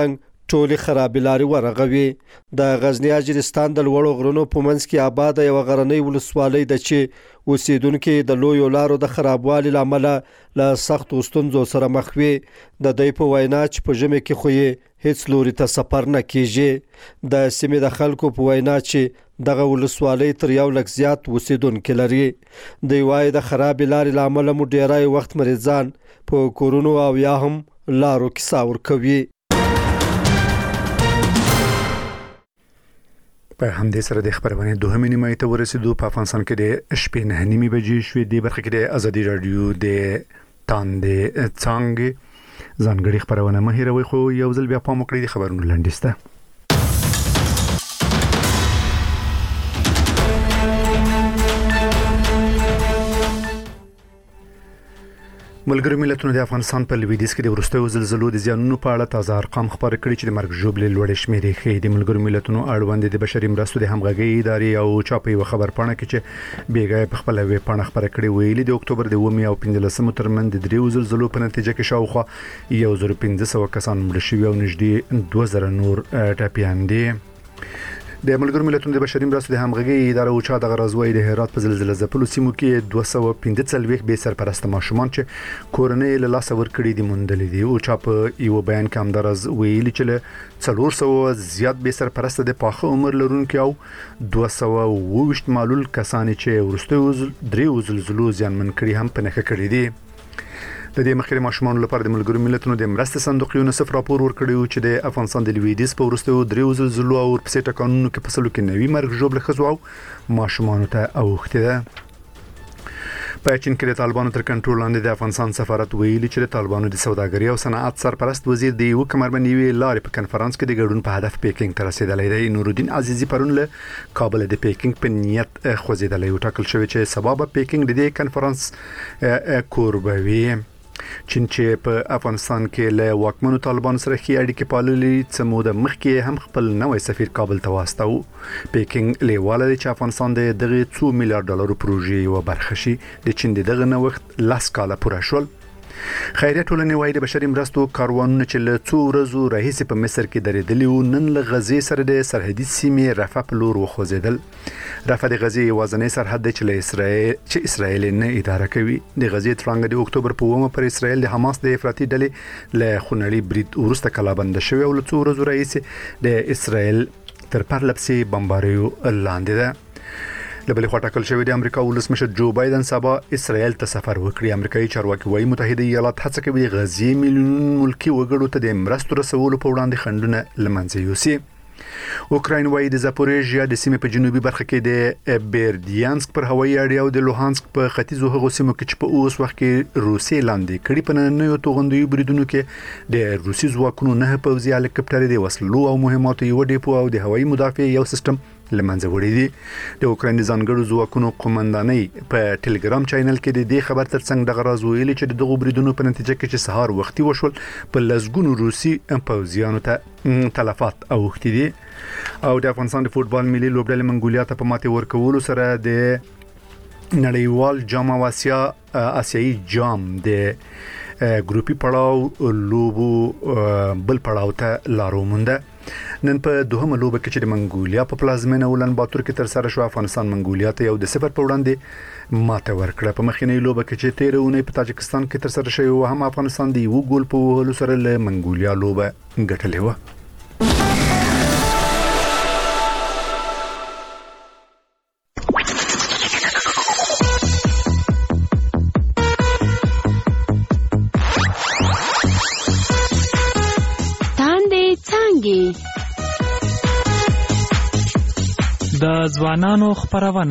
ټولې خرابې لارې ورغوي د غزنی اجرستان د لوړو غرونو په منځ کې آباد یو غرنۍ ولسوالۍ ده چې اوسیدونکو د لویو لارو د خرابوالي لامل له سخت ستونزو سره مخ وي د دوی په وینا چې په ژمي کې خو یې هیڅ لوري ته سفر نه کیږي د سیمې د خلکو په وینا چې دغه ولسوالۍ تر یو لک زیات اوسیدونکو لري د وای د خرابې لارې لامل مو ډیرای وخت مریضان په کورونو او یا هم لارو کې ساور کوي. په همدې سره د خبرونه دوهمې نیمه ته ورسېدو. په افغانستان کې د شپې نه نیمه بجې شوې د برخه کې د ازادي رادیو د تاندې څنګه ځانګړي خبرونه مه هېروئ خو یو ځل بیا پام وکړئ د خبرونو لنډیسته. ملګرو ملتونو د افغانستان په لویدیځ کې د وروستیو زلزلو د زیانونو په اړه تازه ارقام خبر کړي چې د مرګ ژوبلې لوړې شمیرې ښیي. د ملګرو ملتونو اړوند د بشري مرستو د همغږۍ ادارې او چاپي و خبر پاڼه کې چې بیګای په خپل وی پاڼه خبر کړي ویلي د اکتوبر د اووه او پنځلسمې ترمن د دریو زلزلو په نتیجه کې شاوخوا یو زر پنځه سوه کسان مړه شوي او نږدې دوه زره نور ټپیان دي. د ملګرو ملتونو د بشري مرستو د همغږۍ ادارې او چا د غرضوي د هرات په زلزلې ځپلو سیمو کې دوه سوه پنځه څلوېښت به سرپرست ماشومان چې کورنۍ له لاس ورکړي دي موندلې دي او چا په یو بیان کې همدارز ویلي چې له څلور سوه زیات به سرپرست د پاخه عمر لرونکو او دوه سوه اووه ویشت معلول کسان چې ورستیو دریو زلزلو زیانمن کړي هم په نښه کړي دي. د دې مخکې ماشومان لپاره د ملګرو ملتونو د مرستې صندوق یو نصف راپور ورکړی چې د افغانستان د لویدیځ په ورستیو دریو زلزلو او په سیټه قانونو کې فصلو کې نوي مرګ ژوبله خزو او ماشومان ته اوخته ده. په چین کې د طالبانو تر کنټرول لاندې د افغانستان سفارت ویلي چې د طالبانو د سوداګرۍ او صنعت سرپرست وزیر د یو کمربندي لارې په کنفرانس کې د ګډون په هدف پیکینګ ته رسیدلی دی. نورالدین عزیزی پرون له کابل د پیکینګ په نیت خوځیدلی او ټاکل شوی چې سبب پیکینګ د دې کنفرانس کوربوي. چین چې په افغانستان کې له واکمنو طالبانو سره خي اړیکې پاللې څه موده مخکې هم خپل نوې سفیر کابل ته واستاو. پیکینګ لیواله چې افغانستان د دغه څو میلیارډ ډالر پروژې یو برخه شي د چین دغه نوښت لاس کاله پوره شول. خیریه ټولنې وايي د بشري مرستو کاروانونه چې له څو ورځو راهیسې په مصر کې درېدلي وو نن له غزې سره د سرحدي سیمې رفح په لور وخوځېدل. رفح د غزې یوازینی سرحد دی چې له اسرائیل چې اسرائیل نه اداره کوي. د غزې ترانګ د اکتوبر په اوومه پر اسرائیل د حماس د افراطي ډلې له خونړي برید وروسته کلابند شوی او له څو ورځو راهیسې د اسرائیل تر پرلپسې بمباریو لاندې ده. لبلې خوا ټاکل شوی د امریکا ولسمشر جو بایدن سبا اسرائیل ته سفر وکړي. امریکایي چارواکي وايي متحده ایالات هڅه کوي غزې میلیون ملکی وګړو ته د مرستو رسولو په وړاندې خنډونه لمنځه یوسي. اوکراین وايي د زاپوریژیا د سیمې په جنوبي برخه کې د بیردیانسک پر هوایي اډې او د لوهانسک په ختیځو هغو سیمو کې چې په اوس وخت کې روسي لاندې کړي په نننیو توغندیو بریدونو کې د روسي ځواکونو نه پوځي هلیکاپټر د وسلو او مهماتو یو ډیپو او د هوایي مدافع یو سیستم لمنځه وړي دي. د اوکراین ځانګړو ځواکونو قومندانۍ په ټلګرام چینل کې د دې خبر ترڅنګ د غراز ویلي چې د دغو بریدونو په نتیجه کې چې سهار وختي وشول په لزګونو روسي پوځیانو ته تلفات اوښتي دي. او د افغانستان د فوتبال ملي لوبډلې منګولیا ته په ماتې ورکولو سره د نړیوال جام آسیا آسیایي جام د ګروپي پړاو لوبو بل پړاو ته لارو مونده. نن په دوهمه لوبه کې چې د منګولیا په پلازمینه ولن باتور کې تر سره شو افغانستان منګولیا ته یو د صفر په وړاندې ماته ورکړه. په مخکینی لوبه کې چې تیر اونۍ په تاجکستان کې تر سره شوی و هم افغانستان د یو ګول په وهلو سره له منګولیا لوبه ګټلې و. د ځوانانو خبرونه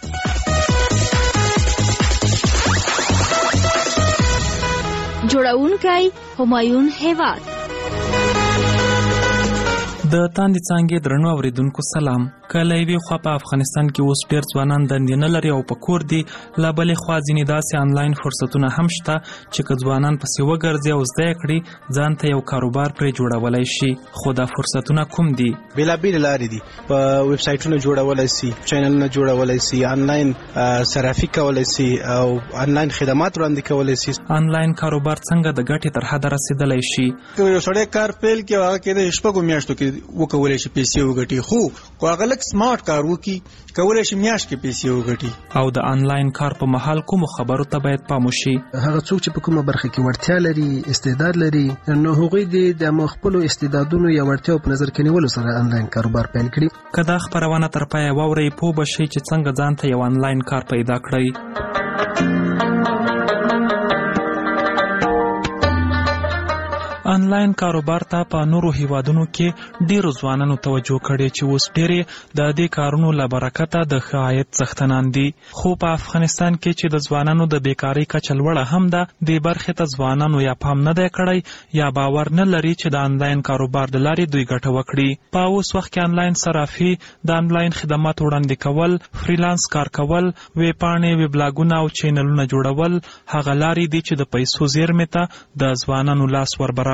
جوړونکی همایون هیواد. د تاندې څانګې درنو اوریدونکو سلام. کله یوې خوا په افغانستان کې اوس ډېر ځوانان دندې نه لري او په کور دي، له بلې خوا ځینې داسې آنلاین فرصتونه هم شته چې که ځوانان پسې وګرځي او زده یې کړي ځان ته یو کاروبار پرې جوړولی شي. خو دا فرصتونه کوم دي؟ بېلابېلې لارې دي. په ویب سایټونه جوړولی سي، چینلونه جوړولی سي، آنلاین صرافي کولی سي او آنلاین خدمات وړاندې کولی سي. آنلاین کاروبار څنګه د ګټې تر حده رسېدلی شي؟ که یو سړی کار پیل کړي او هغه کېدای شي شپږو میاشتو کې وکولی شي پیسې وګټي، خو که هغه لږ سمارټ کار وکړي کولی شي میاشت کې پیسې وګټي. او د آنلاین کار په مهال کومو خبرو ته باید پام وشي؟ هغه څوک چې په کومه برخه کې وړتیا لري، استعداد لري، نو هغوی د خپلو استعدادونو یا وړتیاو په نظر کې نیولو سره آنلاین کاروبار پیل کړي. که دا خپرونه تر پایه واورئ پوه به شئ چې څنګه ځان ته یو آنلاین کار پیدا کړئ. آنلاین کاروبار ته په نورو هیوادونو کې ډیرو ځوانانو توجه کړې چې اوس ډېرې د دې کارونو له برکته د ښه عاید څښتنان دي. خو په افغانستان کې چې د ځوانانو د بیکارۍ کچه لوړه هم ده، دې برخې ته ځوانانو یا پام نه دی کړی یا باور نه لري چې د آنلاین کاروبار د لارې دوی ګټه وکړي. په اوس وخت کې آنلاین صرافي، د آنلاین خدمات وړاندې کول، فریلانس کار کول، ویب پاڼې، ویب لاګونه او چینلونه جوړول هغه لارې دي چې د پیسو زیرمې ته د ځوانانو لاس ور برابروي.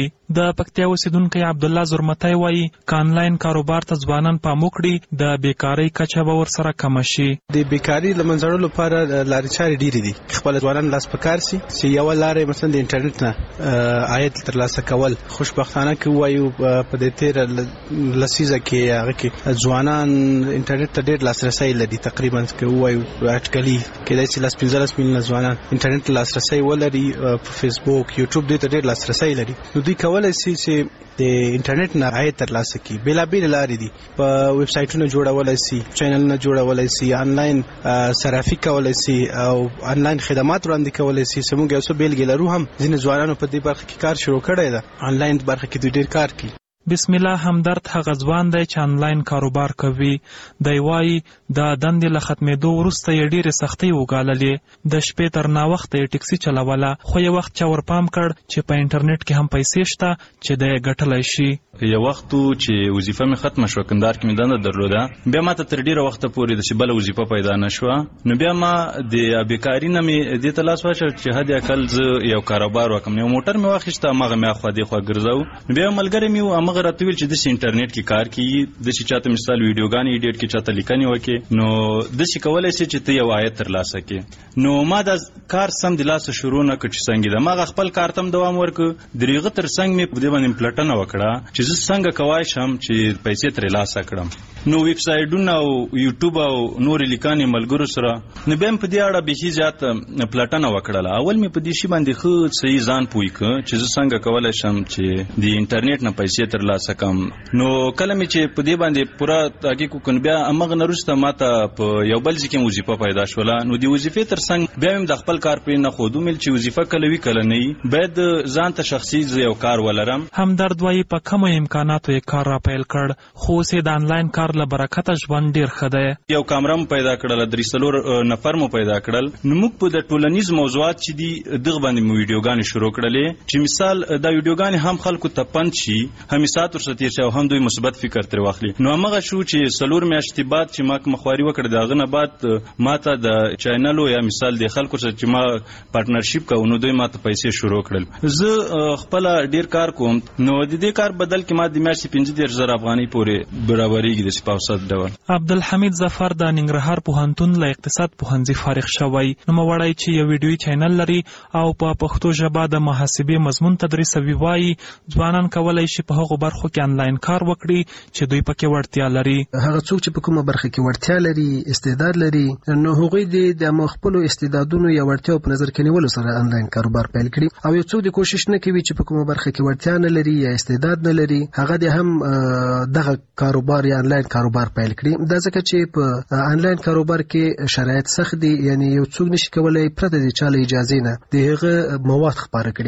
د پکتیا اوسیدونکی عبدالله زرمتی وایي که آنلاین کاروبار ته ځوانان پام وکړي د بیکارۍ کچه به ورسره کمه شي. د بیکارۍ له منځه وړلو لپاره لارې چارې ډېرې دي. خپل ځوانان لاس په کار سي چې یوه لاره مثلا د انټرنیټ نه عاید ترلاسه کول. خوشبختانه که ووایو په دې تېره لسیزه کې هغه کې ځوانان انټرنیټ ته ډېر لاسرسی لري. تقریبا که ووایو اټکلي کېدای شي لس پنځلس میلیونه ځوانان انټرنیټ ته لاسرسی ولري. په فیسبوک، یوټیوب دې ته ډېر لاسرسی لري. نو دوی کولی شي چې د انټرنیټ نه عاید ترلاسه کړي. بېلابېلې لارې دي. په ویب سایټونه جوړولی شي، چینلونه جوړولی شي، آنلاین صرافي کولی شي او آنلاین خدمات وړاندې کولی شي. زموږ یو څه بیلګې لرو هم ځینې ځوانانو په دې برخه کې کار شروع کړی ده. آنلاین برخه کې دوی ډېر کار کوي. بسم الله همدرد هغه ځوان دی چې آنلاین کاروبار کوي. دی وایي د دندې له ختمېدو وروسته یې ډېرې سختۍ وګاللې. د شپې تر ناوخته یې ټکسي چلوله، خو یو وخت چا ورپام کړ چې په انټرنیټ کې هم پیسې شته چې دی یې ګټلی شي. یو وخت چې وظیفه مې ختمه شوه، کندهار کې مې دنده درلوده، بیا ما ته تر ډېره وخته پورې د چې بله وظیفه پیدا نه شوه. نو بیا ما د بیکاري نه مې دې ته لاس واچوه چې حد اقل زه یو کاروبار وکړم. یو موټر مې واخیسته، هماغه مې اخوا دېخوا ګرځو. نو بیا یو ملګری مې و، هماغه راته ویل چې داسې انټرنیټ کې کار کوي، داسې چاته مثال ویډیوګانې ایډیټ کې چاته لیکنې وکړې، نو داسې کولی شي چې ته یو عاید ترلاسه کړې. نو ما دا کار سم د لاسه شروع نه کړ چې څنګه ده. ما خپل کار ته هم دوام ورکړ. د هغه تر څنګ مې په دې باندې پلټنه وکړه چې زه څنګه کولی شم چې پیسې ترلاسه کړم. نو ویب سایټونه او یوټیوب او نورې لیکنې ملګرو سره، نو بیا مې په دې اړه بیخي زیاته پلټنه وکړله. اول مې په دې شي باندې ښه صحیح ځان پوه کړ چې زه څنګه کولی شم چې د انټرنیټ نه پیسې ترلاسه کړم. نو کله مې چې په دې باندې پوره تحقیق وکړ، بیا هماغه نه وروسته ما ته په یو بل ځای کې وظیفه پیدا شوله. نو د وظیفې تر څنګ بیا مې د خپل کار پرې نه ښود ومېل چې وظیفه کله وي کله نه وي، باید ځان ته شخصي یو کار ولرم. همدرد وایي په کمو امکاناتو یې کار را پیل کړ، خو اوس یې د آنلاین کار له برکته ژوند ډېر ښه دی. یو کامره مو پیدا کړله، درې څلور نفر مو پیدا کړل. نو موږ په د ټولنیز موضوعات چې دي دغه باندې مو ویډیوګانې شروع کړلې چې مثال دا ویډیوګانې هم خلکو ته پند شي، هم ساعت ورسره تېر شي او هم دوی مثبت فکر ترې واخلي. نو هماغه شو چې څلور میاشتې بعد چې ما کومه خواري وکړه، د هغه نه بعد ما ته د چینلو یا مثال د خلکو سره چې ما پارټنرشپ کوو، نو دوی ما ته پیسې شروع کړل. زه خپله ډېر کار کوم، نو د دې کار بدل کې ما د میاشتې پنځه دېرش زره افغانۍ پورې برابرېږي داسې په اوسط ډول. عبدالحمید ظفر د ننګرهار پوهنتون له اقتصاد پوهنځي فارغ شوی. نوموړی چې یو ویډیویي چینل لري او په پښتو ژبه د محاسبې مضمون تدریسوي، وایي ځوانان کولی شي په هغو برخو کې آنلاین کار وکړي چې دوی پکې وړتیا لري. هغه څوک چې په کومه برخه کې وړتیا لري، استعداد لري، نو هغوی د خپلو استعدادونو یا وړتیاو په نظر کې نیولو سره آنلاین کاروبار پیل کړي. او یو څوک د کوشش نه کوي چې په کومه برخه کې وړتیا نه لري یا استعداد نه لري، هغه د هم دغه کاروبار یا آنلاین کاروبار پیل کړي. دا ځکه چې په آنلاین کاروبار کې شرایط سخت دي، یعنی یو څوک نشي کولای پرته د چا له اجازې نه د هغه مواد خپاره کړي.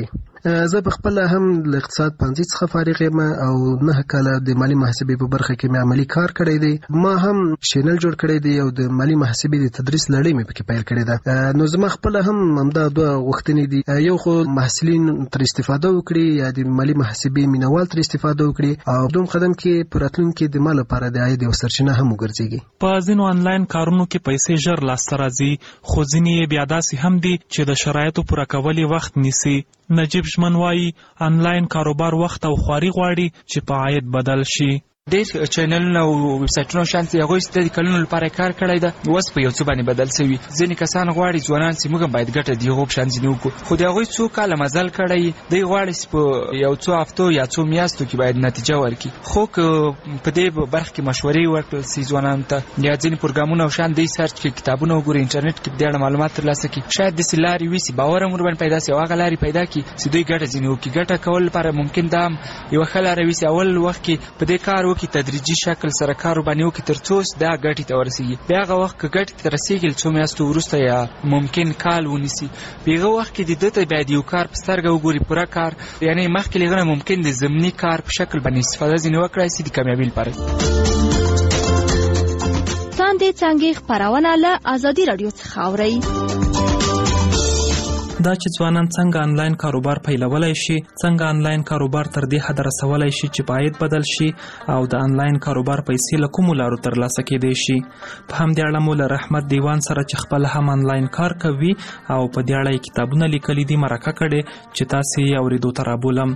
زه په خپل هم له اقتصاد پوهنځي څخه فارغ یم او نه کاله د مالی محاسبې په برخه کې مې عملی کار کړی دی. ما هم چینل جوړ کړی دی او د مالی محاسبې د تدریس لړۍ مې پکې پیل کړې ده. نو زما خپل هم همدا دوه غوښتنې دي، یو خو محصلین تر استفاده وکړي یا د مالی محاسبې مینوال تر استفاده وکړي او دوم قدم کې په راتلونکي د مال لپاره د عاید یو سرچینه هم وګرځيږي. په ځینو آنلاین کارونو کې پیسې ژر لاسته راځي، خو ځینې بیا داسې هم دي چې د شرایطو پوره کول یې وخت نیسي. نجیب ژمن وایي آنلاین کاروبار وخت او خواري غواړي چې په عاید بدل شي. ډېر چینلونه او ویب سایټونه شانتي هغوی چې د کلونو لپاره کار کړی ده اوس په یو څه باندې بدل شوي. ځینې کسان غواړي ځوانان چې موږ هم باید ګټه د هغو په شان ځینې وکړو، خو د هغوی څو کاله مزل کړی دی غواړي چې په یو څو هفتو یا څو میاشتو کې باید نتیجه ورکړي. خو که په دې برخه کې مشورې ورکړل شي ځوانانو ته یا ځینې پروګرامونه او شان دی سرچ کړي، کتابونه وګوري، انټرنیټ کې په دې اړه معلومات ترلاسه کړي، شاید داسې لارې وي چې باور هم ورباندې پیدا شي او هغه لارې پیدا کړي چې دوی ګټه ځینې وکړي. ګټه کول لپاره ممکن دا هم یوه ښه لاره وي چې اول وخت کې په دې کار وکړي، تدریجي شکل سره کار باندې وکړي تر څو دا ګټې ته ورسیږي. بیا هغه وخت که ګټې ته رسیږي څو میاشتو وروسته یا ممکن کال ونیسي، په هغه وخت کې د ده ته باید یو کار په سترګه وګوري پوره کار، یعنې مخکې له هغه نه ممکن د ضمني کار په شکل باندې استفاده ځینې وکړای شي د کامیابۍ لپاره. څاندې څانګې خپرونه له ازادي راډیو څخه اورئ. دا چې ځوانان څنګه آنلاین کاروبار پیلولای شي، څنګه آنلاین کاروبار تر دې حد رسولای شي چې په عاید بدل شي او د آنلاین کاروبار پیسې له کومو لارو ترلاسه کېدای شي. په همدې اړه مو له رحمت دیوان سره چې خپل هم آنلاین کار کوي او په دې اړه یې کتابونه لیکلي دي مرکه کړې چې تاسې یې اورېدو ته رابولم.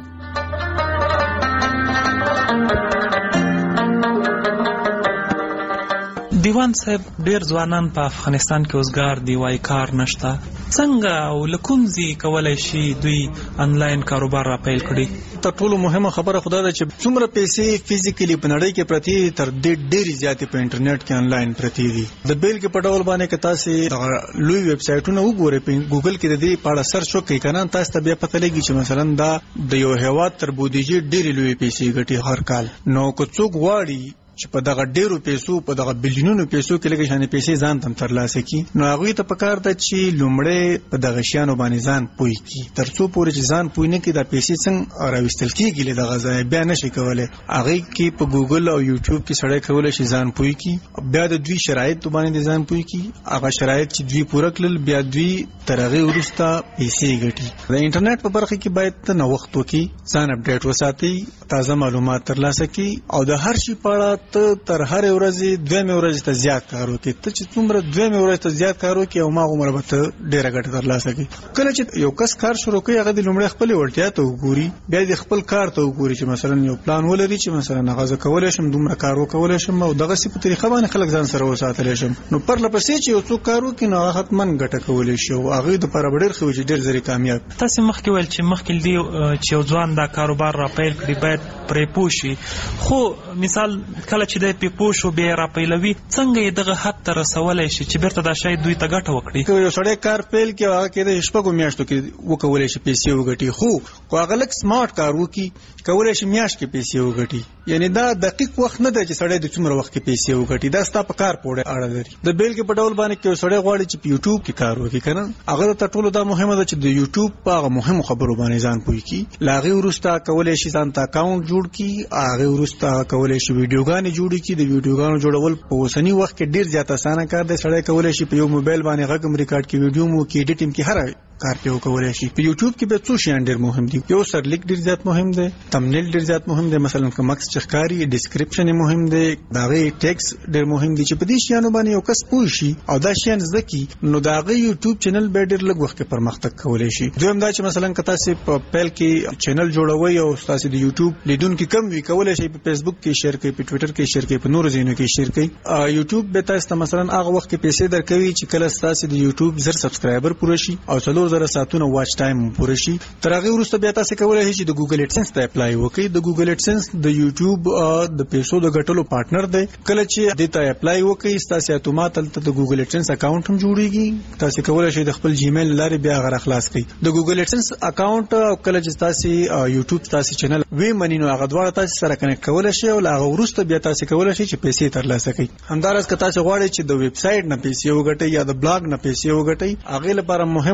دیوان صاحب، ډیر ځوانان په افغانستان کې اوسګار دی، وای کار نشته. څنګه او له کوم ځای کولای شي دوی آنلاین کاروبار را پیل کړي؟ تر ټولو مهمه خبره خدا ده چې څومره پیسې فزیکلی په نړۍ کې پرتی تر دې ډېری زیاتې په انټرنیټ کې آنلاین پرتی دي. د بیل کې په ډول باندې که تاسو لوی ویب سایټونه وګورئ، په ګوګل کې د دې په اړه سرچ وکړئ کنه، تاسو ته بیا پته لګي چې مثلا دا د یو هیواد تر بودیجې ډېری لوی پیسې ګټي هر کال. نو که څوک غواړي چې په دغه ډیرو پیسو په دغه بلیونونو پیسو کې لږ شانې پیسې ځان تم ترلاسه کړي، نو هغوی ته پکار ده چې لومړی په دغه شیانو باندې ځان پوه کړي. تر څو پورې چې ځان پوه نه کړي دا پیسې څنګه راویستل کېږي له دغه ځایه بیا نشي کولی. هغوی کې په ګوګل او یوټیوب کې سړی کولی شي ځان پوه کړي، بیا د دوی شرایطو باندې ځان پوه کړي. هغه شرایط چې دوی پوره کړل بیا دوی تر هغې وروسته پیسې ګټي. د انټرنیټ په برخه کې باید ته نوښت وکړي، ځان اپډیټ وساتئ، تازه معلومات ترلاسه کړي او د هر شي په اړه ته تر هر ورځې دویمې ورځې ته زیات کار وکړي. ته چې څومره دویمې ورځې ته زیات کار وکړي او هماغومره به ته ډېره ګټه ترلاسه کړي. کله چې یو کس کار شروع کوي هغه د لومړی خپلې وړتیا ته وګوري، بیا د خپل کار ته وګوري چې مثلا یو پلان ولري چې مثلا هغه زه کولی شم دومره کار وکولی شم او دغسې په طریقه باندې خلک ځان سره وساتلی شم. نو پرله پسې چې یو څوک کار وکړي نو هغه حتما ګټه کولی شي او هغوی دپاره به ډېر ښه وي چې ډېر زر یې کامیاب. تاسې مخکې ویل چې مخکې دی چې یو ځوان دا کاروبار را پیل کړي باید پرې پوه شي، خو مثال کله چې دی پرې پوه شو بیا یې را پیلوي، څنګه یې دغه حد ته رسولی شي چې بیرته دا شاید دوی ته ګټه وکړي؟ که یو سړی کار پیل کړي هغه کېدای شي شپږو میاشتو کې وکولی شي پیسې وګټي، خو که هغه لږ سمارټ کار وکړي کولی شي میاشت کې پیسې وګټي. یعنې دا دقیق وخت نه دی چې سړی د څومره وخت کې پیسې وګټي، دا ستا په کار پورې اړه لري. د بیلګې په ډول باندې که یو سړی غواړي چې په یوټیوب کې کار وکړي که نه، هغه ته تر ټولو دا مهمه ده چې د یوټیوب په هغه مهمو خبرو باندې ځان پوه کړي. له هغې وروسته کولی شي ځان ته اکاونټ جوړ کړي، هغې وروسته کولی شي ویډیوګانې جوړې کړي. د ویډیوګانو جوړول په اوسني وخت کې ډېر زیات اسانه کار دی. سړی کولی شي په یو موبایل باندې غږ هم ریکارډ کړي، ویډیو هم وکړي، ایډیټ هم کړي، هر کار پې وکولی شي. په یوټیوب کې به څو شیان ډېر مهم دي. یو سرلیک ډېر زیات مهم دی، تمنیل ډېر زیات مهم دی، مثلا که مکس چې ښکاري، ډسکرپشن یې مهم دی، د هغې ټیکس ډېر مهم دی. چې په دې شیانو باندې یو کس پوه شي او دا شیان زده کړي نو د هغه یوټیوب چینل به ډېر لږ وخت کې پرمختګ کولی شي. دویم دا چې مثلا که تاسې په پیل کې چینل جوړوئ او تاسې د یوټیوب لیدونکي کم وي، کولی شئ په فیسبوک کې شیر کړئ، په ټویټر کې شیر کړئ، په نورو ځایونو کې شیر کړئ. یوټیوب به تاسو ته مثلا هغه وخت کې پیسې درکوي چې کله ستاسې د یوټیوب زر سبسکرایبر پوره شي او څلور زره ساعتونه واچ ټایم پوره شي. تر هغې وروسته بیا تاسې کولی شئ چې د ګوګل ایډسنس ته اپلای وکړئ. د ګوګل ایډسنس د یوټیوب د پیسو د ګټلو پارټنر دی. کله چې دې ته اپلای وکړئ ستاسې اتومات هلته د ګوګل ایډسنس اکاونټ هم جوړېږي. تاسې کولی شئ د خپل جیمیل له لارې بیا هغه راخلاص کړئ. د ګوګل ایډسنس اکاونټ او کله چې تاسې یوټیوب تاسې چینل وی مني نو هغه دواړه تاسې سره کنیکټ کولی شئ او له هغه وروسته بیا تاسې کولی شئ چې پیسې ترلاسه کړئ. همداراز که تاسې غواړئ چې د ویب سایټ نه پیسې وګټئ یا د بلاګ نه پیسې وګټئ، هغې لپاره مهمه ده چې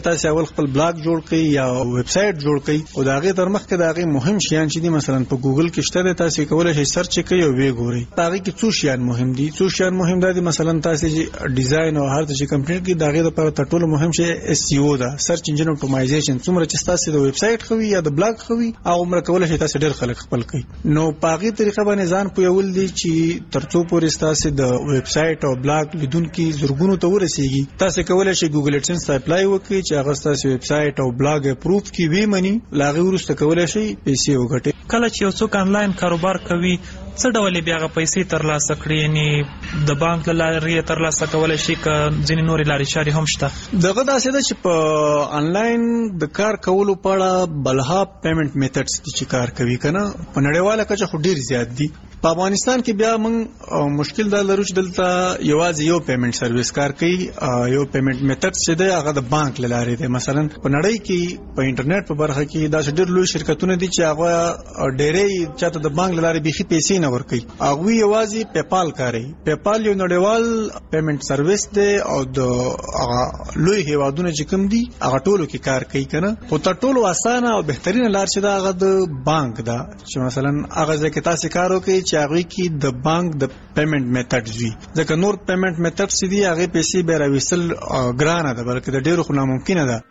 چې تاسو اول خپل بلاګ جوړ کړئ یا ویب سټ جوړ کړئ او دا غي تر مخ کې دا غي مهم شیان چې دي مثلا په ګوګل کې شته تاسو کولای شئ سرچ کړئ او وی ګورئ دا غي کې څو شیان مهم دي څو شیان مهم دي مثلا تاسو چې ډیزاین او هر څه کمپلیټ کړئ دا غي لپاره تر ټولو مهم شی اس ای او دا سرچ انجن اپټیمایزیشن څومره چې تاسو د ویب سټ خوي یا د بلاګ خوي او عمر کولای شئ تاسو ډېر خلک خپل کړئ نو پاغي طریقه باندې ځان پویول دي چې ترڅو پورې تاسو د ویب سټ او بلاګ لیدونکو زرګونو ته ورسیږي تاسو کولای شئ ګوګل ایډسنس ته اپلای وکړئ چې هغه تاسو ویب سټ او بلاګ اپروف کی وی منی لاغي ورسته کولای شئ پیسې وګټئ کله چې یو څوک آنلاین کاروبار کوي څه ډول بیا غو پیسې ترلاسه کړي یعنی د بانک له لارې ترلاسه کولای شي ک ځینې نورې لارې چارې هم شته دغه داسې ده چې په آنلاین د کار کولو په اړه بلها پیمنٹ میتھډز چې کار کوي کنه په نړیواله کچه خو ډیر زیات دي په افغانستان کې بیا موږ مشکل دا لرو چې دلته یوازې یو پیمنٹ سرویس کار کوي یو پیمنٹ میتھډ چې دی هغه د بانک له لارې دی مثلا په نړۍ کې په انټرنیټ په برخه کې دا ډېر لوی شرکتونه دي چې هغه ډېرې چاته د بانک له لارې بيخي پیسې نه ورکوي هغه یوازې پیپال کاروي پیپال یو نړیوال پیمنٹ سرویس دی او د لوی هیوادونو چې کوم دي هغه ټولو کې کار کوي کنه خو تر ټولو اسانه او بهترینه لار چې دا هغه د بانک ده چې مثلا هغه ځکه تاسو کار وکړئ چې هغه کې د بانک د پیمنٹ میتھډز وي ځکه نور پیمنٹ میتھډز دي هغه پیسې به راوېسل ګرانه ده بلکې د ډېرو خو ناممکنه ده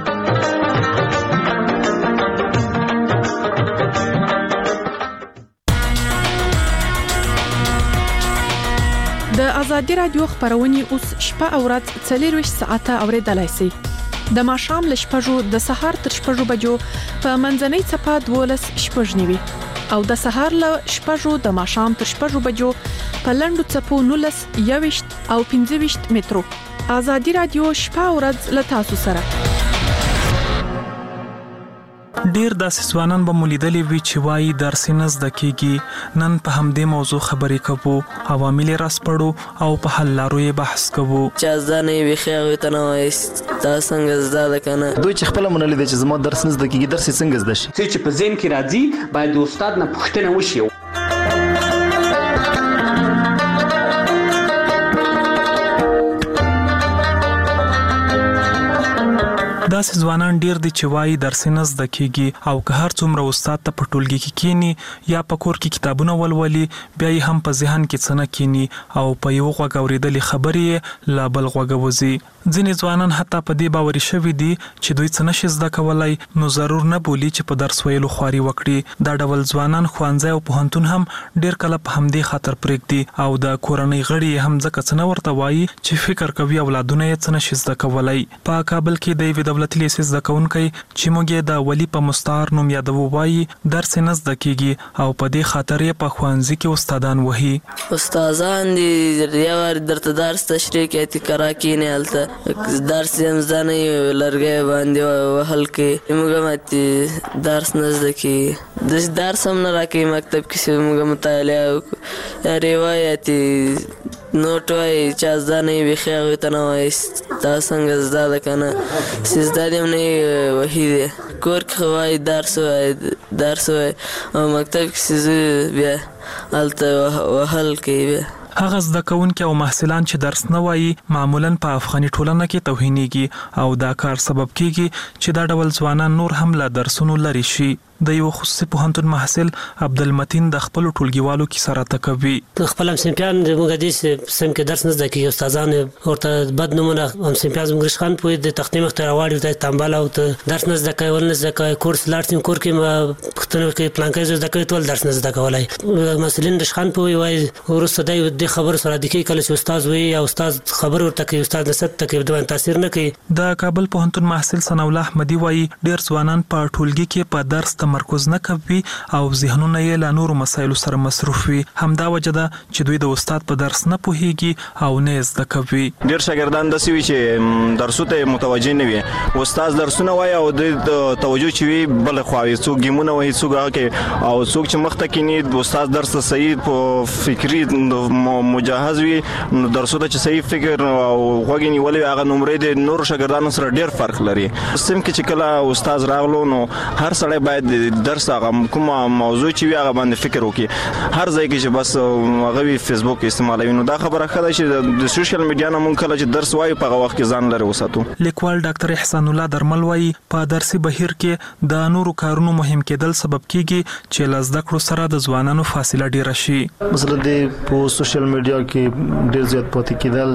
د ازادي رادیو خبرونه اوس شپه او ورځ څلور ساعته اوریدلای شئ د ماښام ل شپږو د سهار تر شپږو بجو په منځنۍ چپه دولس شپږ نیوي او د سهار ل شپږو د ماښام تر شپږو بجو په لندو چپو نولس یويشت او پنځه ویشت مترو ازادي رادیو شپه او ورځ ل تاسو سره ډیر داسې ځوانان به مولیدلې وي چې وایي درس نه زده کیږي نن په همدې موضوع خبرې کوو عوامل راسپړو او په حل لارو یې بحث کوو چې ځانې وي خو ته نه وایست دا څنګه زده کنه دوی چې خپل منلې دي چې زما درس نه زده کیږي درس څنګه زده شي چې په ذهن کې راځي باید د استاد نه پوښتنه وشي داسې ځوانان ډیر دي چې وایي درس نه زده کیږي او که هر څومره استاد ته په ټولګي کې کینی یا په کور کې کتابونه ولولي بیا یې هم په ذهن کې څه نه کینی او په یو غوږ اورېدلې خبرې لا بل غوږ وځي ځینې ځوانان حتی په دې باوري شوي دي چې دوی څه نشي زده کولای نو ضرور نه بولی چې په درس ویلو خواري وکړي دا ډول ځوانان ښوونځي او پوهنتون هم ډیر کله په همدې خاطر پرېږدي او د کورنۍ غړي هم ځکه څه نه ورته وایي چې فکر کوي اولادونه یې څه نشي زده کولای په کابل کې د یوې دولتي لیسې زده کوونکی چې موږ یې د ولی په مستعار نوم یادوو وایي درس نه زده کیږي او په دې خاطر یې په ښوونځي کې استادان وهي استادان دي یو درته درس تشریح کوي تکرار کینې هلته درس یې هم زده نه وي لرګی باندې وهل کوي موږ ماتې درس نه زده کیږي داسې درس هم نه راکوي مکتب کې چې موږ مطالعه وکړو یا روایتې نوټ وایي چا زده نه وي بیخي هغوی ته نه وایست دا څنګه زده ده که نه چې زده دې هم نه وي وهي دی کور کې خو وایي درس وایي درس وایي او مکتب کې چې زه بیا هلته وهل کوي بیا هغه زده کوونکي او محصلان چې درس نه وایي معمولا په افغاني ټولنه کې توهینېږي او دا کار سبب کیږي چې دا ډول ځوانان نور هم له درسونو لرې شي د یو خصوصي پوهنتون محصل عبدالمتین د خپل ټولګیوالو کې سره تکوي خپل همسنفیان موږ دې سم کې درس نه زده کیږي استادان ورته بد نمونه همسنفیان زموږ خان پوي د تختې مخ ته راوړي ته تنبال او ته درس نه زده کوي نه زده کوي کورس لاړ کور کې ما پښتنو کې پلان کې زده کوي ټول درس نه زده کولای مسلین د خان پوي وای ورسته د خبر سره د کې کله چې استاد وي او استاد خبر ورته کوي استاد نسب ته کې دوه تاثیر نه کوي د کابل پوهنتون محصل ثنا الله احمدي وای ډیر ځوانان په ټولګي کې په درس تمرکز نه کوي او ذهنونه یې له نورو مسایلو سره مصروف وي همدا وجه ده چې دوی د استاد په درس نه پوهیږي او نه زده کوي ډیر شاګردان داسې وي چې درسو ته متوجه نه وي استاد درسونه وایي او د توجه چې وي بل خواوي څوک ګیمونه وایي څوک هغه او څوک چې مخ ته کینی استاد درس ته صحیح په فکری مجهز وي نو درسو ته چې صحیح فکر او غوږی نیولې هغه نمرې د نورو شاګردانو سره ډیر فرق لري سم کې چې کله استاد راغلو نو هر سړی باید چې درس هغه کومه موضوع چې وي هغه باندې فکر وکړي. هر ځای کې چې بس هغه وی فیسبوک استعمالوي نو دا خبره ښه ده چې د سوشل میډیا نه مونږ کله چې درس وایو په هغه وخت کې ځان لري وساتو. لیکوال ډاکټر احسان الله درمل وایي په درسي بهیر کې د نورو کارونو مهم کېدل سبب کیږي چې له زده کړو سره د ځوانانو فاصله ډیره شي. مثلا د په سوشل میډیا کې ډیر زیات پاتې کېدل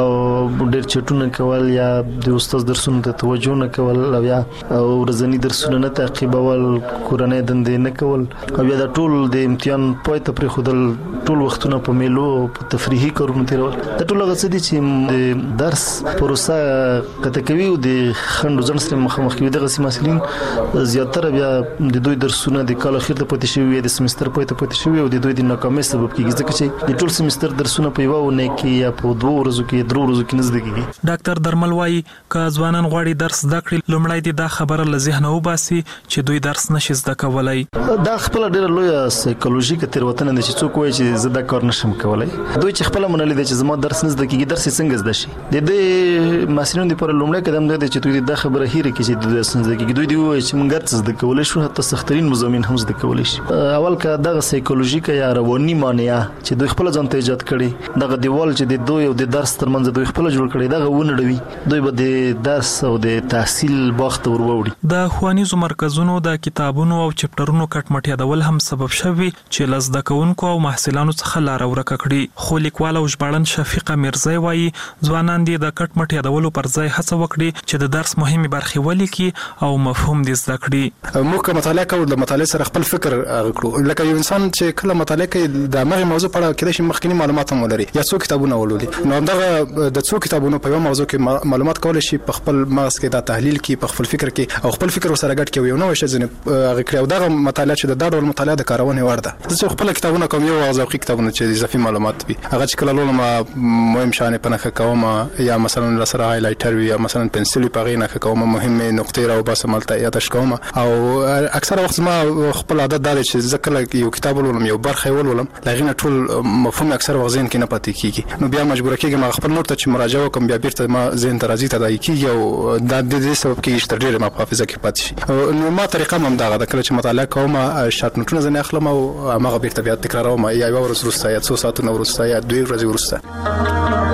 او ډیر چټونه کول یا د استاد درسونو ته توجه نه کول او یا ورځنی درسونه نه تعقیبول کورنۍ دندې نه کول او یا د ټول د امتحان پای ته پرې خودل ټول وختونه په میلو په تفریحي کارونو تیرول د ټول غوښتي دي چې د درس پروسه کته کوي او د خندو ځن سره مخامخ کوي د غسی مسلین زیاتره بیا د دوی درسونه د کال اخر ته پاتې شوی د سمستر پای ته پاتې شوی او د دوی د ناکامۍ سبب کیږي ځکه چې د ټول سمستر درسونه په یو ونه کې یا په دوه ورځو کې درو ورځو کې نه زده کیږي. ډاکټر درمل وایي که ځوانان غواړي درس زده کړي لومړی د دا خبره له ذهنه وباسي چې دوی درس نشي زده کولای. دا خپل ډېر لوی سایکولوژیک تیروتنه ده چې څوک وایي چې زه دا کار نشم کولای. دوی چې خپل منل دي چې زما درس نه زده کیږي درس څنګه زده شي. د دې مسلونو لپاره لومړی قدم دی چې دوی دا خبره هېره کړي چې درس نه زده کیږي. دوی دی وایي چې موږ درس زده کولای شو حتی سخترین مضامین هم زده کولای شي. اول که دا سایکولوژیک یا رواني مانع چې دوی خپل ځان ته ایجاد کړي دغه دیوال چې د دوی او د درس ترمنځ دوی خپل جوړ کړي دغه ونړوي دوی به د درس او د تحصیل باغ ته وروړي. د ښوونیزو مرکزونو د کتابونو او چپټرونو کټمټ یادول هم سبب شوی چې له زده کوونکو او محصلانو څخه لار ورکه کړي. خو لیکوال او ژباړن شفیقه میرزی وایي ځوانان دې د کټمټ یادولو پر ځای هڅه وکړي چې د درس مهمه برخې ولیکي او مفهوم دې زده کړي. موږ که مطالعه کوو د مطالعې سره خپل فکر کړو لکه یو انسان چې کله مطالعه کوي د هغه موضوع په اړه کېدای شي مخکینی معلومات هم ولري یا څو کتابونه ولولي نو همدغه د څو کتابونو په یو موضوع کې معلومات کول شي په خپل مغز کې دا تحلیل کې په خپل فکر کې او خپل فکر سره ګډ کې یو نوې شی ځنه هغه کړی او دغه مطالعه چې د ډول مطالعه د کارونه ورده چې خپل کتابونه کوم یو ذوقي کتابونه چې اضافي معلومات وي هغه چې کله لولم مهم شانه پنه کوم یا مثلا لسره هایلایټر وي یا مثلا پنسل په غینه کوم مهمه نقطې راو بس ملته یادش کوم او اکثر وخت ما خپل عادت دار چې ځکه یو کتاب ولولم یو برخه ولولم لغینه ټول مفهوم اکثر وخت ذهن کې نه پاتې کیږي نو بیا مجبور کېږم ما خپل نوٹ ته چې مراجعه وکم بیا بیرته ما ذهن ته راځي تدای کیږي او د دې سبب کې چې ډېر ما په حافظه کې پاتې شي نو ما طریقه هم دا د کله چې مطالعه کوم شارټ نوټونه ځنه اخلم او هغه بیرته بیا تکراروم یا یو ورځ وروسته یا څو ساعتونه وروسته یا دوه ورځې وروسته.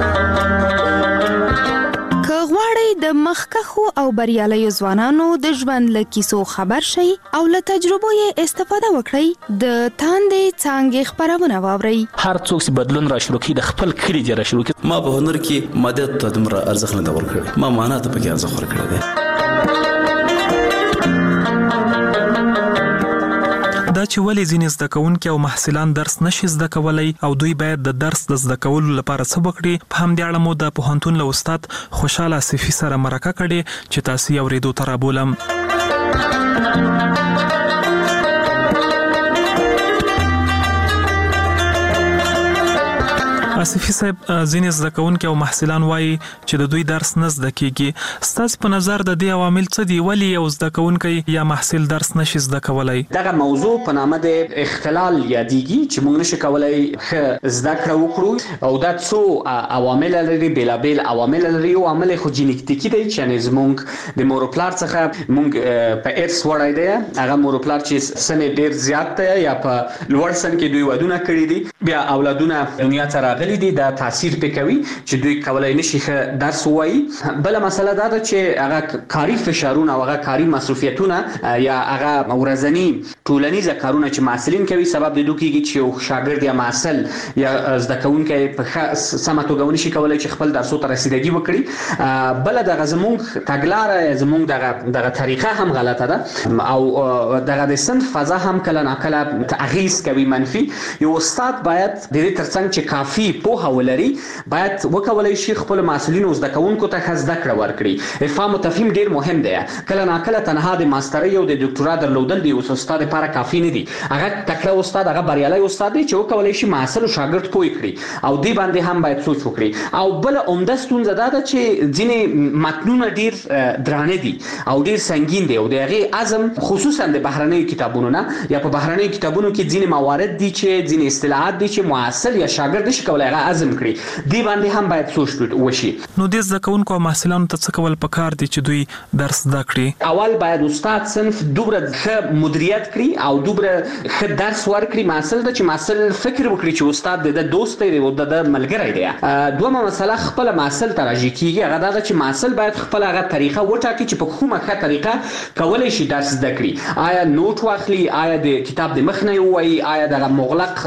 د مخکخو او بریالیو ځوانانو د ژوند له کیسو خبر شي او له تجربو یې استفاده وکړئ د تاندې څانګې خبرونه واورئ. هر څوک چې بدلون را شروع کړي د خپل کړي دی را شروع کړي. ما په هنر کې مادیات ته دومره ارزښت نه ورکړ ما معنا ته پکې ارزښت ورکړ دی. دا چې ولې ځینې زده کوونکي او محصلان درس نشي زده کولای او دوی باید د درس د زده کولو لپاره څه وکړي په همدې اړه مو د پوهنتون له استاد خوشاله صفي سره مرکه کړې چې تاسو یې اورېدو ته رابولم. آصفي صاحب ځینې زده کوونکي او محصلان وایي چې د دوی درس نه زده کیږي. ستاسو په نظر د دې عوامل څه دي ولې یو زده کوونکی یا محصل درس نشي زده کولای؟ دغه موضوع په نامه د اختلال یادېږي چې موږ نشو کولای ښه زده کړه وکړو او دا څو عوامل لري بیلابیل عوامل لري او عامل خو جینیټیکي دی چې زموږ د مورپلار څخه موږ په ارث وړای دی هغه مورپلار چې سن ډیر زیات دی یا په لوړ سن کې دوی ودونه کړی دي بیا اولادونه دنیا ته راغلي دي دا تاثیر پکوي چې دوی کولای نشي درس وایي. بل مسله دا ده چې هغه کاری فشارونه او هغه کاری مصرفیتونه یا هغه ورځنی ټولنیز کارونه چې محصلین کوي سبب د دوی کېږي چې یو شاګرد یا محصل یا زده کوونکی په سمه توګه نشي کولای چې خپل درسو ته رسیدګي وکړي. بل دغه زموږ تګلاره زموږ دغه دغه طریقه هم غلطه ده او دغه د صنف فضا هم کله ناکله تغییر کوي منفي. یو استاد باید د دې ترڅنګ چې کافي پوهه ولري باید وکولای شي خپل مسؤلینو زده کوونکو ته زده کړه ورکړي. افهام او تفهیم ډیر مهم دی. کله ناکله تنها د ماسترۍ او د ډاکټرا درلودل دی اوس استاد لپاره کافي نه دي. هغه تکړه استاد هغه بریالي استاد دی چې وکولای شي محصل او شاګرد پوي کړي او دی باندې هم باید سوچ وکړي. او بل عمده ستونزه دا ده چې ځینې متنونه ډیر درانه دي او ډیر سنگین دي او د هغه اعظم خصوصا د بهرنیو کتابونو نه یا په بهرنیو کتابونو کې ځینې موارد دي چې ځینې اصطلاحات دي چې محصل یا شاګرد نشي کولای کولای هغه عزم کړي دی باندې هم باید سوچ وشي. نو د زده کوونکو او محصلانو ته څه کول پکار دي چې دوی درس زده کړي؟ اول باید استاد صنف دوبره ښه مدیریت کړي او دوبره ښه درس ورکړي محصل ته چې محصل فکر وکړي چې استاد د دوست دی او د ملګری دی. دومره مسله خپل محصل ته راځي کیږي هغه دا چې محصل باید خپل هغه طریقه وټاکي چې په کومه ښه طریقه کولای شي درس زده کړي. آیا نوٹ واخلي، آیا د کتاب د مخ نه وایي، آیا د مغلق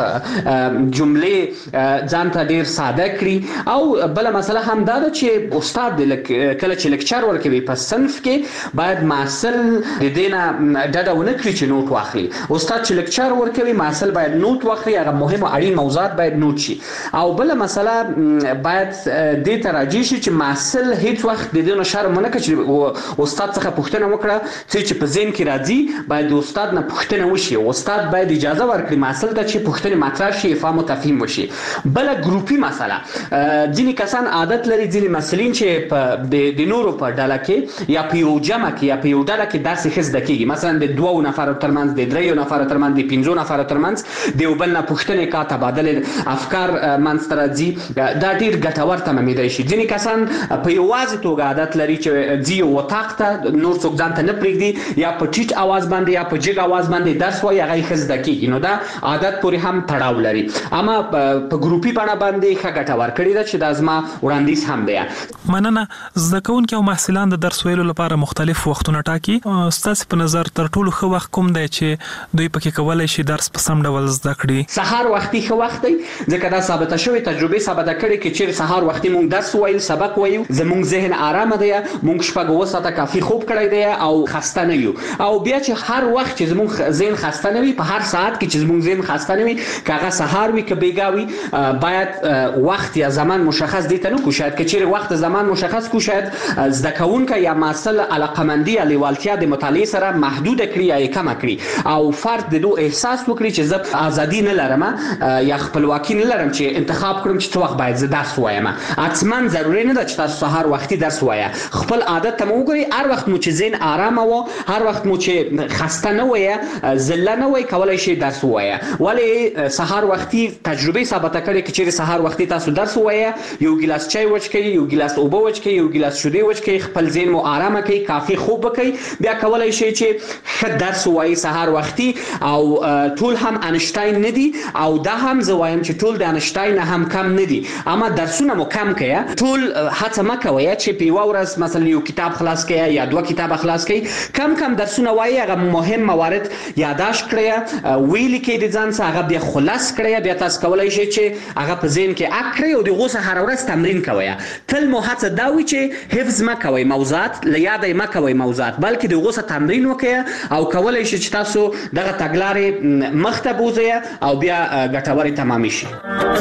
جملې ځان ته ډیر ساده کړي. او بل مسله هم دا ده چې استاد د کله چې لیکچر ورکوي په صنف کې باید محصل د دینه ډډه ونه کړي چې نوٹ واخلي. استاد چې لیکچر ورکوي محصل باید نوٹ واخلي، هغه مهم او اړین موضوعات باید نوٹ شي. او بل مسله باید د ته راځي چې محصل هیڅ وخت د دینه شرم نه کوي چې استاد څخه پوښتنه وکړه چې په ذهن کې راځي باید د استاد نه پوښتنه وشي. استاد باید اجازه ورکړي محصل ته چې پوښتنه مطرح شي، فهم او تفهیم وشي. بل ګروپي مسله، ځینې کسان عادت لري، ځینې مسلین چې په د نورو په ډله کې یا په یو جمع کې یا په یو ډله کې داسې ښه زده کېږي، مثلا د دوو نفرو ترمنځ، د دریو نفرو ترمنځ، د پنځو نفرو ترمنځ د یو بل نه پوښتنې کا تبادله افکار منځته راځي، دا ډېر ګټور تمامېدای شي. ځینې کسان په یوازې توګه عادت لري چې ځي یو اتاق ته نور څوک ځان ته نه پرېږدي، یا په ټیټ اواز باندې یا په جګ اواز باندې درس وایي، هغه یې ښه زده کېږي. نو دا عادت پورې هم تړاو لري. اما په ګروپي بڼه باندې ښه ګټه ورکړې ده چې دا زما وړاندیز هم دی. مننه. زده کوونکي او محصلان د درس ویلو لپاره مختلف وختونه ټاکي. ستاسو په نظر تر ټولو ښه وخت کوم دی چې دوی پکې کولای شي درس په سم ډول زده کړي؟ سهار وختي ښه وخت دی، ځکه دا ثابته شوې تجربې ثابته کړې چې چیرې سهار وختي مونږ درس وایو، سبق وایو، زمونږ ذهن آرامه دی، مونږ شپږ اوه ساعته کافي خوب کړی دی او خسته نه یو. او بیا چې هر وخت چې زمونږ ذهن خسته نه وي، په هر ساعت کې چې زمونږ ذهن خسته نه وي، که هغه سهار وي که بیګا وي، باید وخت یا زمان مشخص دی ته نه کو. شاید که چیرې وخت زمان مشخص کو، شاید زده کوونکی یا محصل علاقمندي یا لیوالتیا د مطالعې سره محدود کړي یا یې کمه کړي، او فرد د دو احساس وکړي چې زه ازادي نه لرم یا خپلواکي نه لرم چې انتخاب کړم چې څه وخت باید زه درس وایم. حتما ضروري نه ده چې تاسو سهار وختي درس وایه. خپل عادت ته مو وګورئ، هر وخت مو چې ذهن آرامه و، هر وخت مو چې خسته نه وایه، ذله نه وایه، کولای شي درس ووایه. ولې سهار وختي تجربې ثابته کړې چې چیرې سهار وختي تاسو درس ووایه، یو ګیلاس چای وڅښئ، یو ګیلاس اوبه وڅښئ، یو ګیلاس شیدې وڅښئ، خپل ذهن مو آرامه کړئ، کافي خوب وکړئ، بیا کولای شي چې ښه درس ووایي سهار وختي. او ټول هم انشتاین نه دي، او دا هم زه وایم چې ټول د انشتاین هم کم نه دي، اما درسونه مو کم کړئ. ټول هڅه مه کوئ چې په یوه ورځ مثلا یو کتاب خلاص کړئ یا دوه کتابه خلاص کړئ. کم کم درسونه وایي، هغه مهم موارد یادداشت کړئ، ویلي کړئ د ځان څخه، هغه بیا خلاص کړئ. بیا تاسو کولای شئ چې هغه په ذهن کې اک کړئ او د هغو څخه هره ورځ تمرین کوئ. تل مو هڅه دا وي چې حفظ مه کوئ موضوعات، له یاده یې مه کوئ موضوعات، بلکې د هغو څخه تمرین وکړئ او کولای شئ چې تاسو دغه تګلارې مخته بوځئ او بیا ګټورې تمامې شي.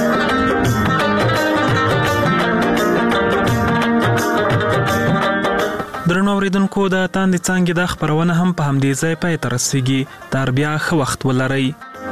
درنو اوریدونکو، د تاندې څانګې دا خپرونه هم په همدې ځای پای ته رسیږي. تر بیا ښه وخت ولرئ.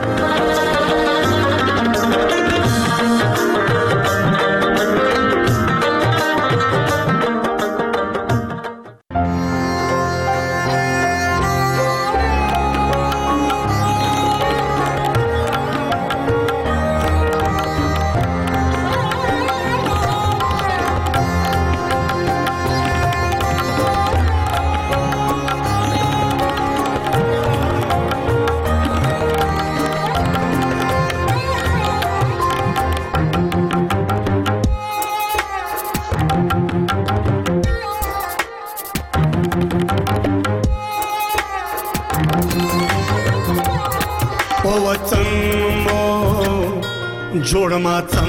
جوړ ماتم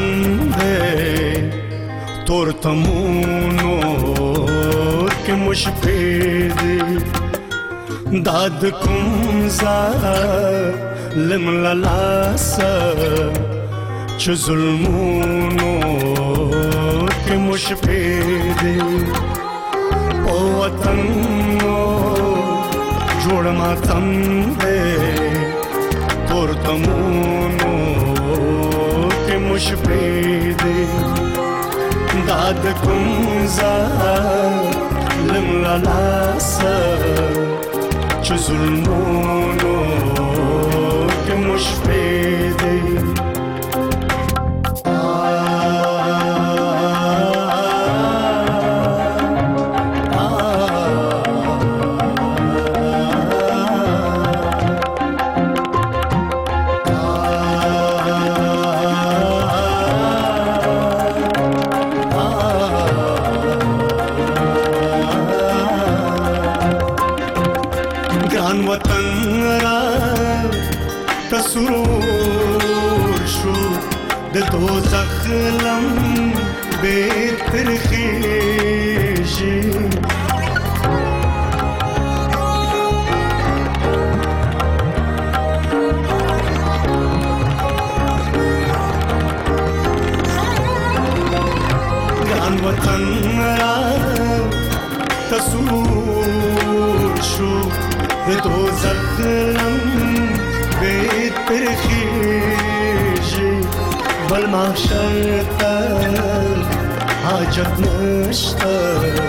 دې تور تمونو کې مشفید داد کوم ظالم لاس چې ظلمونو کې مشفید او وطن جوړ ماتم دې تور تمونو مشفید داد کوم ظالم لاس چې ظلمونو کې مشفید ګران وطن را تسرور شو د دوزخ لم به ترخیشي ګران وطن را تسرور شو د دوزخ لم به ترخیشي بل محشر ته حاجت نشته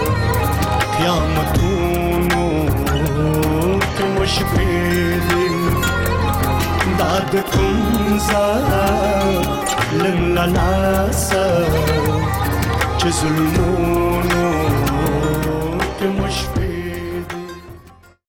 قیامتونو کې مشبه داد کوم ځای لن لناسه چې ظلمو